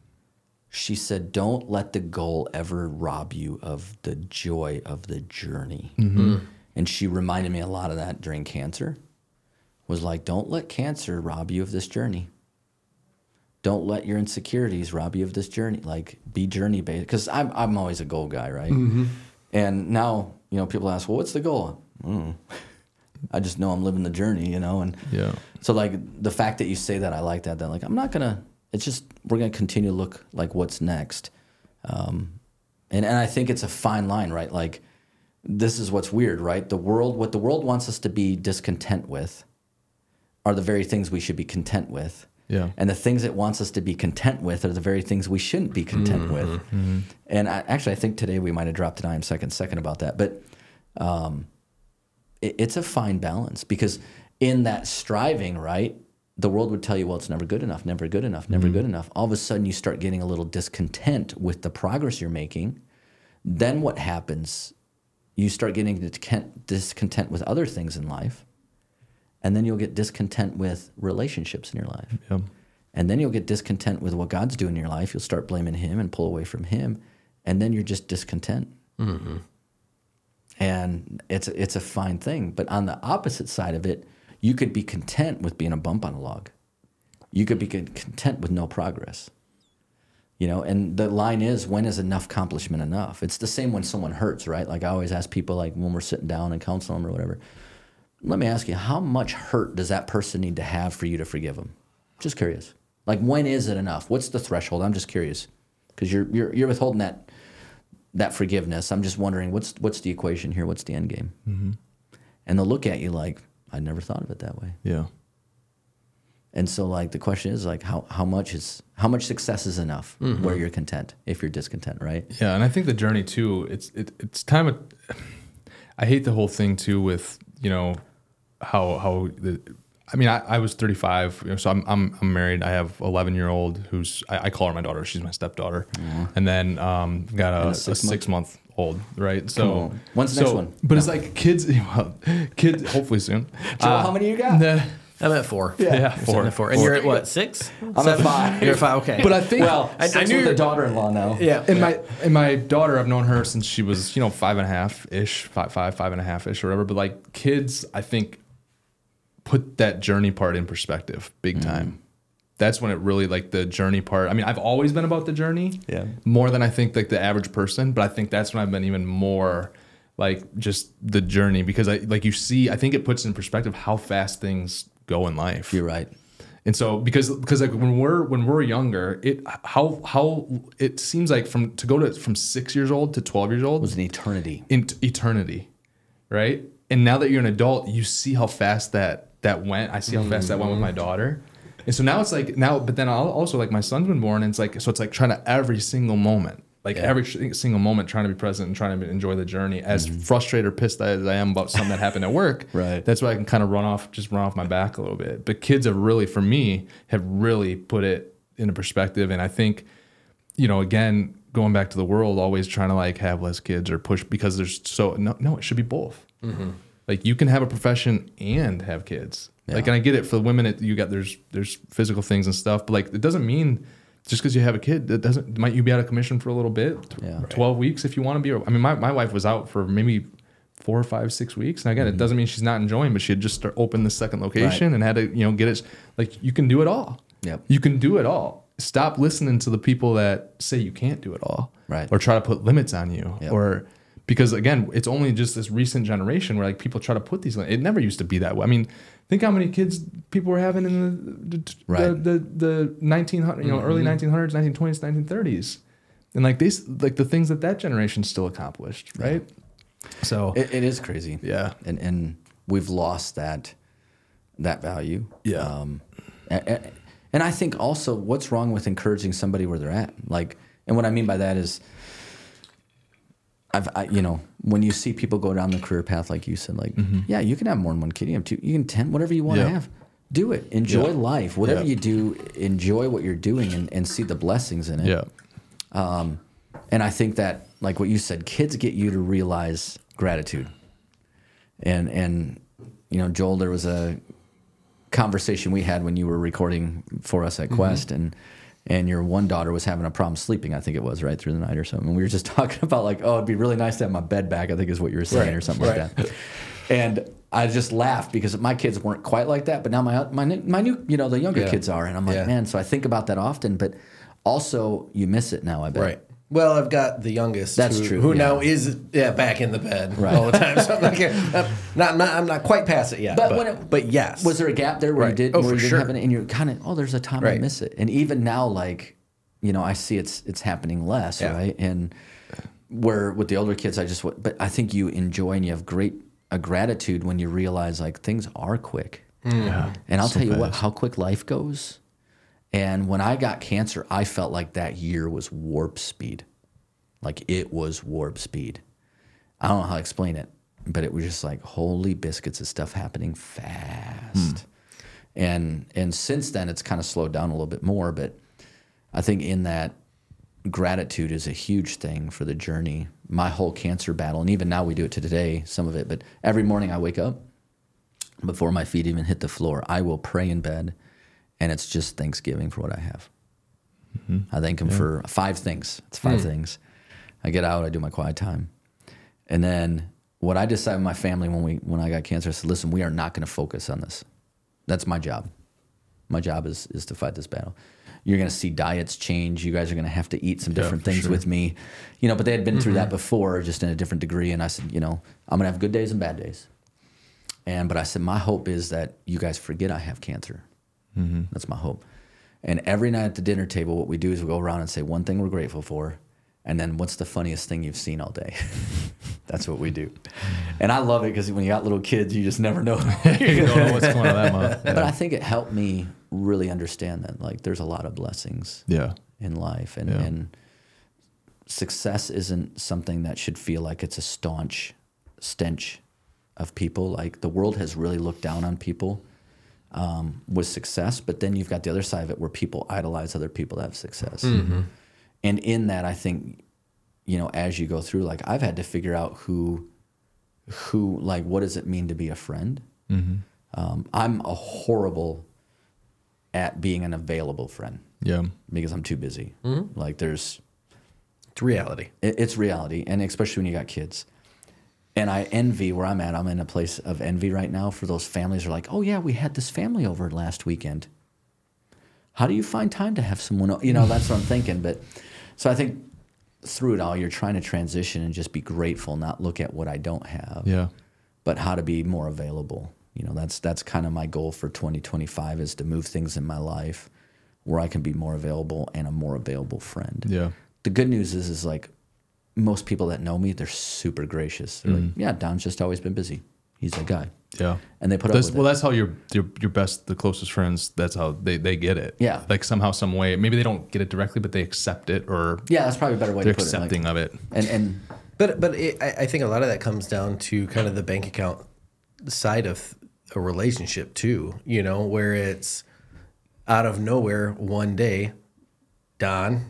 Speaker 3: she said, "Don't let the goal ever rob you of the joy of the journey." Mm-hmm. And she reminded me a lot of that during cancer. Was like, "Don't let cancer rob you of this journey. Don't let your insecurities rob you of this journey. Like, be journey based." Because I'm I'm always a goal guy, right? Mm-hmm. And now, you know, people ask, "Well, what's the goal?" Mm. I just know I'm living the journey, you know. And
Speaker 2: Yeah.
Speaker 3: so, like, the fact that you say that, I like that. That like, I'm not gonna. It's just we're gonna continue to look like what's next. Um, and and I think it's a fine line, right? Like, this is what's weird, right? The world, what the world wants us to be discontent with, are the very things we should be content with.
Speaker 2: Yeah.
Speaker 3: And the things it wants us to be content with are the very things we shouldn't be content
Speaker 2: mm-hmm.
Speaker 3: with.
Speaker 2: Mm-hmm.
Speaker 3: And I, actually, I think today we might have dropped an I M second second about that. But um, it, it's a fine balance because in that striving, right, the world would tell you, well, it's never good enough, never good enough, never mm-hmm. good enough. All of a sudden, you start getting a little discontent with the progress you're making. Then what happens? You start getting discontent with other things in life. And then you'll get discontent with relationships in your life.
Speaker 2: Yep.
Speaker 3: And then you'll get discontent with what God's doing in your life. You'll start blaming him and pull away from him. And then you're just discontent. Mm-hmm. And it's, it's a fine thing. But on the opposite side of it, you could be content with being a bump on a log. You could be content with no progress. You know, and the line is, when is enough accomplishment enough? It's the same when someone hurts, right? Like I always ask people, like when we're sitting down and counsel them or whatever, let me ask you, how much hurt does that person need to have for you to forgive them? Just curious. Like, when is it enough? What's the threshold? I'm just curious, because you're you're you're withholding that that forgiveness. I'm just wondering, what's what's the equation here? What's the end game? Mm-hmm. And they'll look at you like, I never thought of it that way.
Speaker 2: Yeah.
Speaker 3: And so, like, the question is, like, how how much is how much success is enough mm-hmm. where you're content if you're discontent, right?
Speaker 2: Yeah, and I think the journey too. It's it, it's time. Of, I hate the whole thing too with you know how how the. I mean, I, I was thirty-five, you know, so I'm I'm I'm married. I have eleven year old who's I, I call her my daughter. She's my stepdaughter, mm-hmm. and then um got a,
Speaker 3: a
Speaker 2: a
Speaker 3: six
Speaker 2: six month old, right? So
Speaker 3: Cool. When's the next
Speaker 2: so-
Speaker 3: one?
Speaker 2: But it's like kids, well, kids. Hopefully soon.
Speaker 3: Joel,
Speaker 2: Uh,
Speaker 3: how many you got?
Speaker 2: nah,
Speaker 1: I'm at four.
Speaker 2: yeah,
Speaker 1: You're
Speaker 2: four.
Speaker 1: sitting at four. And you're at what, six?
Speaker 3: I'm at five.
Speaker 1: You're at five, okay.
Speaker 2: But I think
Speaker 3: Well,
Speaker 1: I-
Speaker 3: I,
Speaker 1: I
Speaker 3: I
Speaker 1: knew
Speaker 3: knew
Speaker 1: you-
Speaker 3: the daughter-in-law now.
Speaker 1: yeah.
Speaker 2: And my and my daughter, I've known her since she was, you know, five and a half ish, five, five, five and a half ish, or whatever. But like kids, I think put that journey part in perspective, big time. That's when it really like the journey part. I mean, I've always been about the journey,
Speaker 3: Yeah.
Speaker 2: more than I think like the average person. But I think that's when I've been even more like just the journey because I like you see. I think it puts in perspective how fast things go in life.
Speaker 3: You're right.
Speaker 2: And so because because like when we're when we're younger, it how how it seems like from to go to from six years old to twelve years old
Speaker 3: It was an eternity.
Speaker 2: in eternity, right? And now that you're an adult, you see how fast that that went. I see how fast that went with my daughter. And so now it's like now, but then I'll also like my son's been born, and it's like so it's like trying to every single moment, like
Speaker 3: Yeah.
Speaker 2: every sh- single moment, trying to be present and trying to enjoy the journey. As frustrated or pissed as I am about something that happened at work,
Speaker 3: Right.
Speaker 2: That's why I can kind of run off, just run off my back a little bit. But kids have really, for me, have really put it into perspective, and I think, you know, again, going back to the world, always trying to like have less kids or push because there's so no, no, it should be both. Like you can have a profession and have kids. Like, and I get it for the women. It, you got there's there's physical things and stuff, but like it doesn't mean just because you have a kid, that doesn't might you be out of commission for a little bit,
Speaker 3: Yeah.
Speaker 2: twelve weeks if you want to be. I mean, my, my wife was out for maybe four or five, six weeks, and again, it doesn't mean she's not enjoying, but she had just start, opened the second location
Speaker 3: Right.
Speaker 2: and had to you know get it. Like you can do it all.
Speaker 3: Yep.
Speaker 2: You can do it all. Stop listening to the people that say you can't do it all,
Speaker 3: Right.
Speaker 2: or try to put limits on you,
Speaker 3: Yep.
Speaker 2: or because again, it's only just this recent generation where like people try to put these. It never used to be that way. I mean, think how many kids people were having in the the
Speaker 3: Right.
Speaker 2: the, the, the nineteen hundred, you know, early nineteen hundreds, nineteen twenties, nineteen thirties, and like they like the things that that generation still accomplished, right? So
Speaker 3: It, it is crazy.
Speaker 2: yeah,
Speaker 3: And and we've lost that that value.
Speaker 2: Yeah.
Speaker 3: Um, a- a- and I think also what's wrong with encouraging somebody where they're at? Like, and what I mean by that is, I've I, you know when you see people go down the career path like you said, like yeah, you can have more than one kid, you have two, you can ten, whatever you want to
Speaker 2: Yeah.
Speaker 3: have. Do it. Enjoy
Speaker 2: Yeah.
Speaker 3: life. Whatever
Speaker 2: Yeah.
Speaker 3: you do, enjoy what you're doing and, and see the blessings in it.
Speaker 2: yeah,
Speaker 3: Um, and I think that, like what you said, kids get you to realize gratitude. And and you know, Joel, there was a conversation we had when you were recording for us at Quest, and and your one daughter was having a problem sleeping. I think it was right through the night or something. And we were just talking about like, oh, it'd be really nice to have my bed back. I think is what you were saying,
Speaker 1: Right,
Speaker 3: or something
Speaker 1: right.
Speaker 3: like that. And I just laughed because my kids weren't quite like that, but now my my new- my new, you know, the younger
Speaker 1: Yeah.
Speaker 3: kids are, and I'm like,
Speaker 1: Yeah.
Speaker 3: man. So I think about that often, but also you miss it now. I bet.
Speaker 1: Right. Well, I've got the youngest.
Speaker 3: That's
Speaker 1: who,
Speaker 3: true,
Speaker 1: Who
Speaker 3: yeah.
Speaker 1: now is yeah back in the bed
Speaker 3: Right.
Speaker 1: all the time. So I'm like, uh, not, not I'm not quite past it yet.
Speaker 3: But
Speaker 1: But
Speaker 3: when
Speaker 1: but,
Speaker 3: it-
Speaker 1: yes.
Speaker 3: Was there a gap there where you
Speaker 1: Right.
Speaker 3: did
Speaker 1: Oh,
Speaker 3: where
Speaker 1: for
Speaker 3: you didn't
Speaker 1: sure.
Speaker 3: have it, and you're kind of, oh, there's a time I
Speaker 1: Right.
Speaker 3: miss it, and even now, like, you know, I see it's it's happening less,
Speaker 1: Yeah.
Speaker 3: right? And where with the older kids, I just, wa- but I think you enjoy and you have great a gratitude when you realize like things are quick,
Speaker 2: yeah.
Speaker 3: and I'll
Speaker 2: So
Speaker 3: tell you what,
Speaker 2: fast.
Speaker 3: how quick life goes. And when I got cancer, I felt like that year was warp speed, like it was warp speed. I don't know how to explain it, but it was just like holy biscuits of stuff happening fast. And and since then it's kind of slowed down a little bit more, but I think in that gratitude is a huge thing for the journey. My whole cancer battle, and even now we do it to today, some of it, but every morning I wake up before my feet even hit the floor, I will pray in bed, and it's just thanksgiving for what I have. I thank him for five things. It's five things. I get out, I do my quiet time. And then what I decided with my family when we when I got cancer, I said, listen, we are not going to focus on this. That's my job. My job is is to fight this battle. You're going to see diets change. You guys are going to have to eat some
Speaker 2: Yeah,
Speaker 3: different
Speaker 2: for
Speaker 3: things
Speaker 2: sure.
Speaker 3: with me. You know, but they had been through that before, just in a different degree. And I said, you know, I'm going to have good days and bad days. And but I said, my hope is that you guys forget I have cancer. That's my hope. And every night at the dinner table, what we do is we go around and say one thing we're grateful for, and then what's the funniest thing you've seen all day? That's what we do. And I love it because when you got little kids, you just never know.
Speaker 2: You don't know what's going on that month.
Speaker 3: But I think it helped me really understand that like there's a lot of blessings
Speaker 2: Yeah.
Speaker 3: in life, and,
Speaker 2: Yeah.
Speaker 3: and success isn't something that should feel like it's a staunch stench of people. Like the world has really looked down on people um, with success, but then you've got the other side of it where people idolize other people that have success. And in that, I think you know, as you go through, like I've had to figure out who, who, like, what does it mean to be a friend? Mm-hmm. Um, I'm a horrible at being an available friend.
Speaker 2: Yeah.
Speaker 3: Because I'm too busy. Mm-hmm. Like there's,
Speaker 1: It's reality.
Speaker 3: it, it's reality. And especially when you got kids. And I envy where I'm at. I'm in a place of envy right now for those families who are like, oh yeah, we had this family over last weekend. How do you find time to have someone, o-" you know, that's what I'm thinking. But so I think through it all, you're trying to transition and just be grateful, not look at what I don't have,
Speaker 2: Yeah.
Speaker 3: but how to be more available. You know, that's that's kind of my goal for twenty twenty-five is to move things in my life where I can be more available and a more available friend.
Speaker 2: Yeah.
Speaker 3: The good news is, is like most people that know me, they're super gracious. They're like, yeah, Don's just always been busy. He's a guy.
Speaker 2: Yeah.
Speaker 3: And they put
Speaker 2: That's,
Speaker 3: up with
Speaker 2: well,
Speaker 3: it.
Speaker 2: that's how your, your your best, the closest friends, that's how they, they get it.
Speaker 3: Yeah.
Speaker 2: Like somehow, some way, maybe they don't get it directly, but they accept it or
Speaker 3: Yeah, that's probably a better way
Speaker 2: they're
Speaker 3: to put it.
Speaker 2: accepting
Speaker 3: Like,
Speaker 2: of it.
Speaker 3: and and
Speaker 1: But but it, I I think a lot of that comes down to kind of the bank account side of a relationship too. You know, where it's out of nowhere one day, Don,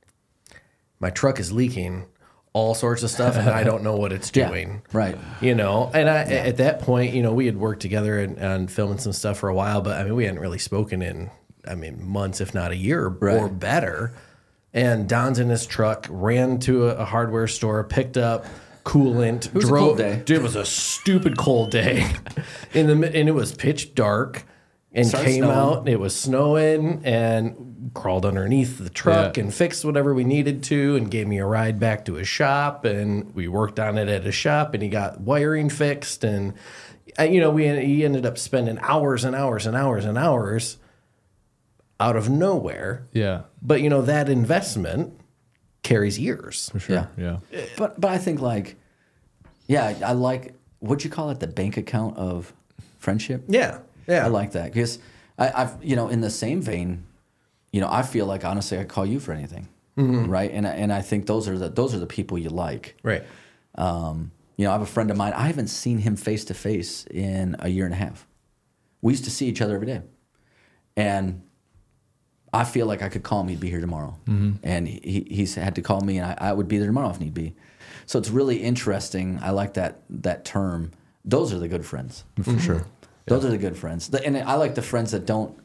Speaker 1: my truck is leaking, all sorts of stuff, and I don't know what it's
Speaker 3: yeah,
Speaker 1: doing.
Speaker 3: right.
Speaker 1: You know, and I at that point, you know, we had worked together and, and filming some stuff for a while, but I mean, we hadn't really spoken in, I mean, months, if not a year
Speaker 3: Right.
Speaker 1: or better. And Don's in his truck, ran to a, a hardware store, picked up coolant,
Speaker 3: was a
Speaker 1: drove.
Speaker 3: cold day.
Speaker 1: Dude, it was a stupid cold day, in the mi- and it was pitch dark. And
Speaker 3: Started
Speaker 1: came
Speaker 3: snowing.
Speaker 1: out, it was snowing, and crawled underneath the truck
Speaker 2: Yeah.
Speaker 1: and fixed whatever we needed to, and gave me a ride back to his shop, and we worked on it at his shop, and he got wiring fixed, and uh, you know, we he ended up spending hours and hours and hours and hours out of nowhere.
Speaker 2: Yeah.
Speaker 1: But you know, that investment carries years.
Speaker 2: For sure.
Speaker 3: Yeah.
Speaker 2: Yeah.
Speaker 3: But but I think like, yeah, I like what'd you call it, the bank account of friendship.
Speaker 1: Yeah, yeah,
Speaker 3: I like that because I, I've you know in the same vein, you know I feel like honestly I call you for anything, right? And I- and I think those are the those are the people you like.
Speaker 1: right.
Speaker 3: Um, you know I have a friend of mine. I haven't seen him face to face in a year and a half. We used to see each other every day, and I feel like I could call him. He'd be here tomorrow, and he he's had to call me, and I, I would be there tomorrow if need be. So it's really interesting. I like that that term. Those are the good friends.
Speaker 2: For sure.
Speaker 3: Those are the good friends. The- And I like the friends that don't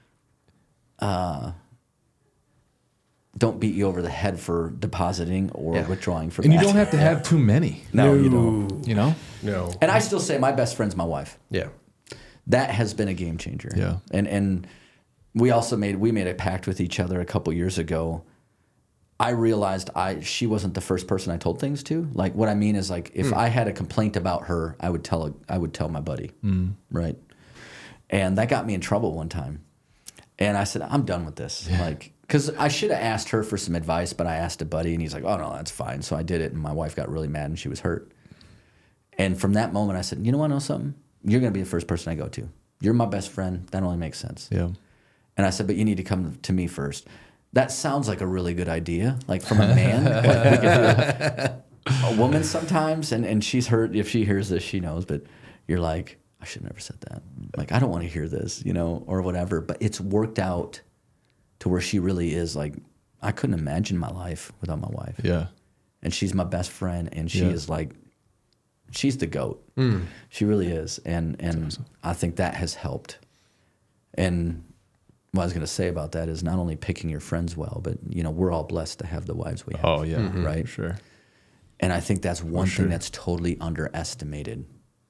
Speaker 3: uh, don't beat you over the head for depositing or
Speaker 1: Yeah.
Speaker 3: withdrawing from
Speaker 2: And you
Speaker 3: that.
Speaker 2: don't have to have too many.
Speaker 3: No, you don't.
Speaker 2: You know?
Speaker 1: No.
Speaker 3: And I still say my best friend's my wife.
Speaker 1: Yeah.
Speaker 3: That has been a game changer.
Speaker 2: Yeah.
Speaker 3: And and we also made we made a pact with each other a couple years ago. I realized I she wasn't the first person I told things to. Like what I mean is like if I had a complaint about her, I would tell I would tell my buddy, right? And that got me in trouble one time. And I said, I'm done with this. Like, because I should have asked her for some advice, but I asked a buddy, and he's like, oh no, that's fine. So I did it, and my wife got really mad, and she was hurt. And from that moment, I said, you know what, know something? You're gonna be the first person I go to. You're my best friend. That only makes sense.
Speaker 2: Yeah.
Speaker 3: And I said, but you need to come to me first. That sounds like a really good idea, like from a man. Like we could do it. A woman sometimes, and, and she's hurt. If she hears this, she knows. But you're like, I should have never said that. Like, I don't want to hear this, you know, or whatever. But it's worked out to where she really is like, I couldn't imagine my life without my wife.
Speaker 2: Yeah.
Speaker 3: And she's my best friend, and she
Speaker 2: Yeah.
Speaker 3: is like, she's the goat. She really is. And and I think that has helped. And what I was going to say about that is not only picking your friends well, but, you know, we're all blessed to have the wives we have.
Speaker 2: Oh, yeah.
Speaker 3: Right?
Speaker 2: For sure.
Speaker 3: And I think that's one
Speaker 2: sure.
Speaker 3: thing that's totally underestimated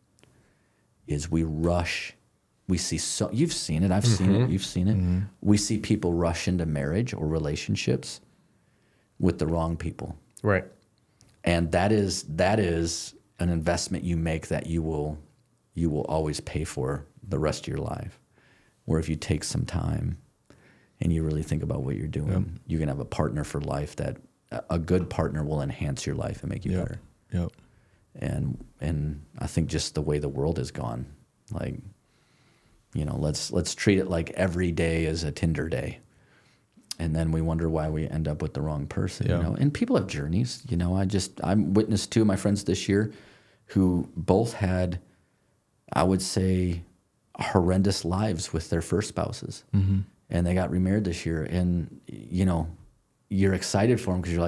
Speaker 3: is we rush. We see so you've seen it. I've seen it. You've seen it. We see people rush into marriage or relationships with the wrong people.
Speaker 1: Right.
Speaker 3: And that is that is an investment you make that you will you will always pay for the rest of your life. Where if you take some time and you really think about what you're doing,
Speaker 2: Yep.
Speaker 3: you can have a partner for life that a good partner will enhance your life and make you
Speaker 2: Yep.
Speaker 3: better.
Speaker 2: Yep.
Speaker 3: And and I think just the way the world has gone, like, you know, let's let's treat it like every day is a Tinder day. And then we wonder why we end up with the wrong person.
Speaker 2: Yeah.
Speaker 3: You know, and people have journeys. You know, I just I witnessed two of my friends this year who both had, I would say, horrendous lives with their first spouses, mm-hmm. and they got remarried this year. And you know, you're excited for them because you're like,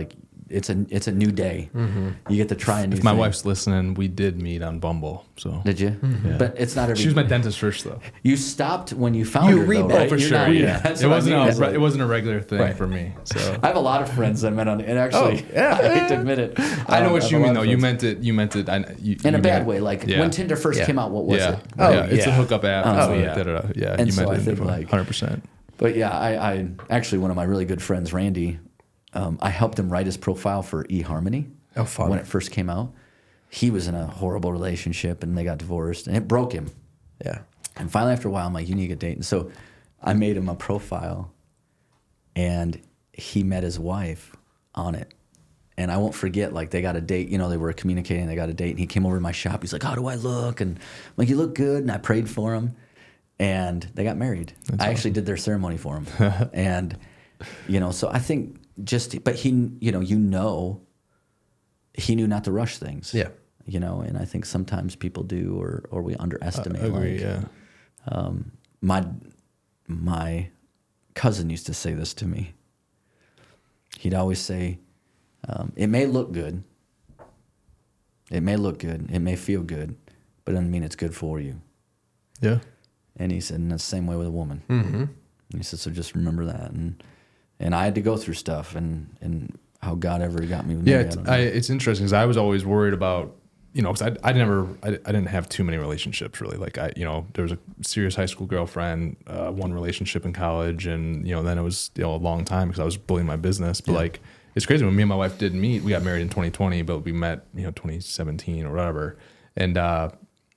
Speaker 3: it's a it's a new day. Mm-hmm. You get to try a new.
Speaker 2: If my
Speaker 3: thing.
Speaker 2: wife's listening, we did meet on Bumble. So
Speaker 3: Did you?
Speaker 2: Yeah.
Speaker 3: But it's not every.
Speaker 2: she was my dentist first, though.
Speaker 3: You stopped when you found
Speaker 1: You
Speaker 3: her, though,
Speaker 1: re-met.
Speaker 3: right?
Speaker 2: Oh, for
Speaker 3: You're
Speaker 2: sure.
Speaker 3: not-
Speaker 2: yeah,
Speaker 3: that's
Speaker 2: it
Speaker 3: what I
Speaker 2: wasn't
Speaker 3: mean.
Speaker 2: a
Speaker 3: It's like-
Speaker 2: it wasn't a regular thing
Speaker 1: Right.
Speaker 2: for me. So
Speaker 3: I have a lot of friends I met on, and actually,
Speaker 1: Oh, yeah.
Speaker 3: I hate to admit it.
Speaker 2: I know
Speaker 3: um,
Speaker 2: what
Speaker 3: have
Speaker 2: you
Speaker 3: a lot
Speaker 2: mean,
Speaker 3: of
Speaker 2: though. You
Speaker 3: friends.
Speaker 2: meant it. You meant it. I, you,
Speaker 3: in a
Speaker 2: you
Speaker 3: bad
Speaker 2: meant-
Speaker 3: way. Like
Speaker 2: yeah.
Speaker 3: when Tinder first
Speaker 1: Yeah.
Speaker 3: came out, what was
Speaker 2: yeah.
Speaker 3: it?
Speaker 1: Oh,
Speaker 2: yeah, it's a
Speaker 1: yeah.
Speaker 2: hookup app.
Speaker 3: Oh,
Speaker 2: and so,
Speaker 1: yeah.
Speaker 2: da, da, da. Yeah,
Speaker 3: And
Speaker 2: you
Speaker 3: so
Speaker 2: meant
Speaker 3: I
Speaker 2: it
Speaker 3: think,
Speaker 2: one
Speaker 3: like-
Speaker 2: hundred percent.
Speaker 3: But yeah, I, I actually one of my really good friends, Randy, um, I helped him write his profile for eHarmony
Speaker 1: Oh, fun.
Speaker 3: when it first came out. He was in a horrible relationship and they got divorced, and it broke him.
Speaker 1: Yeah.
Speaker 3: And finally, after a while, I'm like, you need to get dating. So I made him a profile, and he met his wife on it. And I won't forget, like, they got a date. You know, they were communicating, they got a date, and he came over to my shop. He's like, how do I look? And I'm like, you look good. And I prayed for him. And they got married.
Speaker 2: That's
Speaker 3: I actually did their ceremony for him. And, you know, so I think just, but he, you know, you know, he knew not to rush things.
Speaker 1: Yeah.
Speaker 3: You know, and I think sometimes people do, or, or we underestimate.
Speaker 2: I agree.
Speaker 3: like,
Speaker 2: Yeah.
Speaker 3: um, my my cousin used to say this to me. He'd always say, um, "It may look good. It may look good. It may feel good, but it doesn't mean it's good for you."
Speaker 2: Yeah.
Speaker 3: And he said, "In the same way with a woman."
Speaker 1: Mm-hmm.
Speaker 3: And he said, "So just remember that." And and I had to go through stuff, and and how God ever got me. With
Speaker 2: Yeah,
Speaker 3: Mary,
Speaker 2: it's,
Speaker 3: I don't know.
Speaker 2: I, it's interesting because I was always worried about, you know, because I, I never, I, I didn't have too many relationships really. Like I, you know, there was a serious high school girlfriend, uh, one relationship in college, and you know, then it was you know a long time because I was building my business. But
Speaker 3: Yeah.
Speaker 2: like, it's crazy when me and my wife did meet. We got married in twenty twenty, but we met, you know, twenty seventeen or whatever, and uh,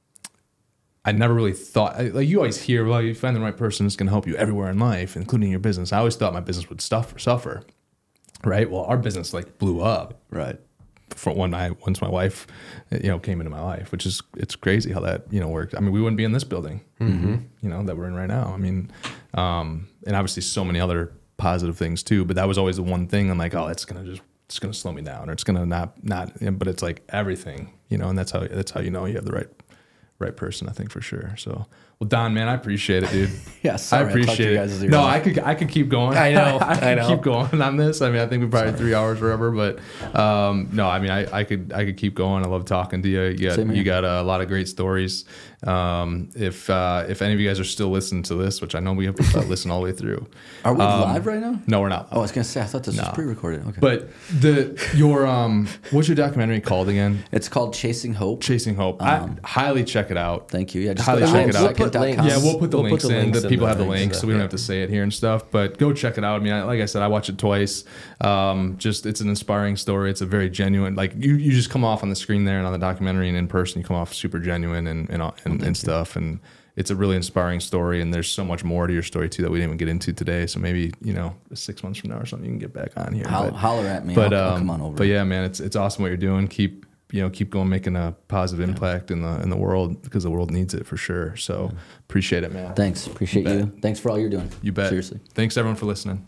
Speaker 2: I never really thought like you always hear, well, you find the right person that's going to help you everywhere in life, including your business. I always thought my business would suffer, suffer. Right. Well, our business like blew up
Speaker 3: right.
Speaker 2: from when I once my wife, you know, came into my life, which is it's crazy how that you know worked. I mean, we wouldn't be in this building, mm-hmm. you know, that we're in right now. I mean, um, and obviously so many other positive things too. But that was always the one thing. I'm like, oh, it's gonna just it's gonna slow me down, or it's gonna not not. But it's like everything, you know, and that's how that's how you know you have the right right person. I think for sure. So. Well, Don, man, I appreciate it, dude.
Speaker 3: Yeah, sorry,
Speaker 2: I appreciate
Speaker 3: talked to you
Speaker 2: it.
Speaker 3: guys as
Speaker 2: No,
Speaker 3: you're-
Speaker 2: I could, I could keep going.
Speaker 1: I know,
Speaker 2: I could
Speaker 1: I know.
Speaker 2: keep going on this. I mean, I think we probably three hours forever, but um, no, I mean, I, I could, I could keep going. I love talking to you. You got,
Speaker 3: Same here.
Speaker 2: you got a lot of great stories. Um, if, uh, if any of you guys are still listening to this, which I know we have to listen all the way through.
Speaker 3: Are we
Speaker 2: Um,
Speaker 3: live right now?
Speaker 2: No, we're not.
Speaker 3: Oh, I was gonna say I thought this was
Speaker 2: No.
Speaker 3: pre-recorded. Okay,
Speaker 2: But the your um, what's your documentary called again?
Speaker 3: it's called Chasing Hope.
Speaker 2: Chasing Hope.
Speaker 3: Um,
Speaker 2: I highly check it out.
Speaker 3: Thank you. Yeah, just
Speaker 2: Highly
Speaker 3: go to
Speaker 2: check it out.
Speaker 3: second
Speaker 1: We'll put
Speaker 3: dot com.
Speaker 1: links.
Speaker 2: Yeah, we'll put the
Speaker 1: We'll
Speaker 2: links
Speaker 1: put the
Speaker 2: in.
Speaker 1: links
Speaker 2: The
Speaker 1: in
Speaker 2: people
Speaker 1: the
Speaker 2: have the
Speaker 1: things,
Speaker 2: links, so we
Speaker 1: yeah.
Speaker 2: don't have to say it here and stuff. But go check it out. I mean, I, like I said, I watched it twice. Um, just it's an inspiring story. It's a very genuine. Like you, you just come off on the screen there and on the documentary and in person, you come off super genuine and and and, and, and stuff. And it's a really inspiring story. And there's so much more to your story too that we didn't even get into today. So maybe you know, six months from now or something, you can get back on here.
Speaker 3: Holler,
Speaker 2: but,
Speaker 3: holler at me.
Speaker 2: but
Speaker 3: I'll, I'll
Speaker 2: um,
Speaker 3: come on over.
Speaker 2: but yeah, man, it's it's awesome what you're doing. Keep you know keep going, making a positive impact in the in the world because the world needs it for sure. So appreciate it, man.
Speaker 3: Thanks. Appreciate
Speaker 2: You
Speaker 3: you.
Speaker 2: bet.
Speaker 3: Thanks for all you're doing.
Speaker 2: You bet.
Speaker 3: Seriously.
Speaker 2: Thanks everyone for listening.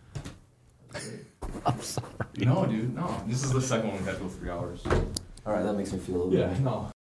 Speaker 3: I'm sorry.
Speaker 2: No, dude. No. This is the second one we had to go three hours.
Speaker 3: All right, that makes me feel a little better.
Speaker 2: Yeah. No.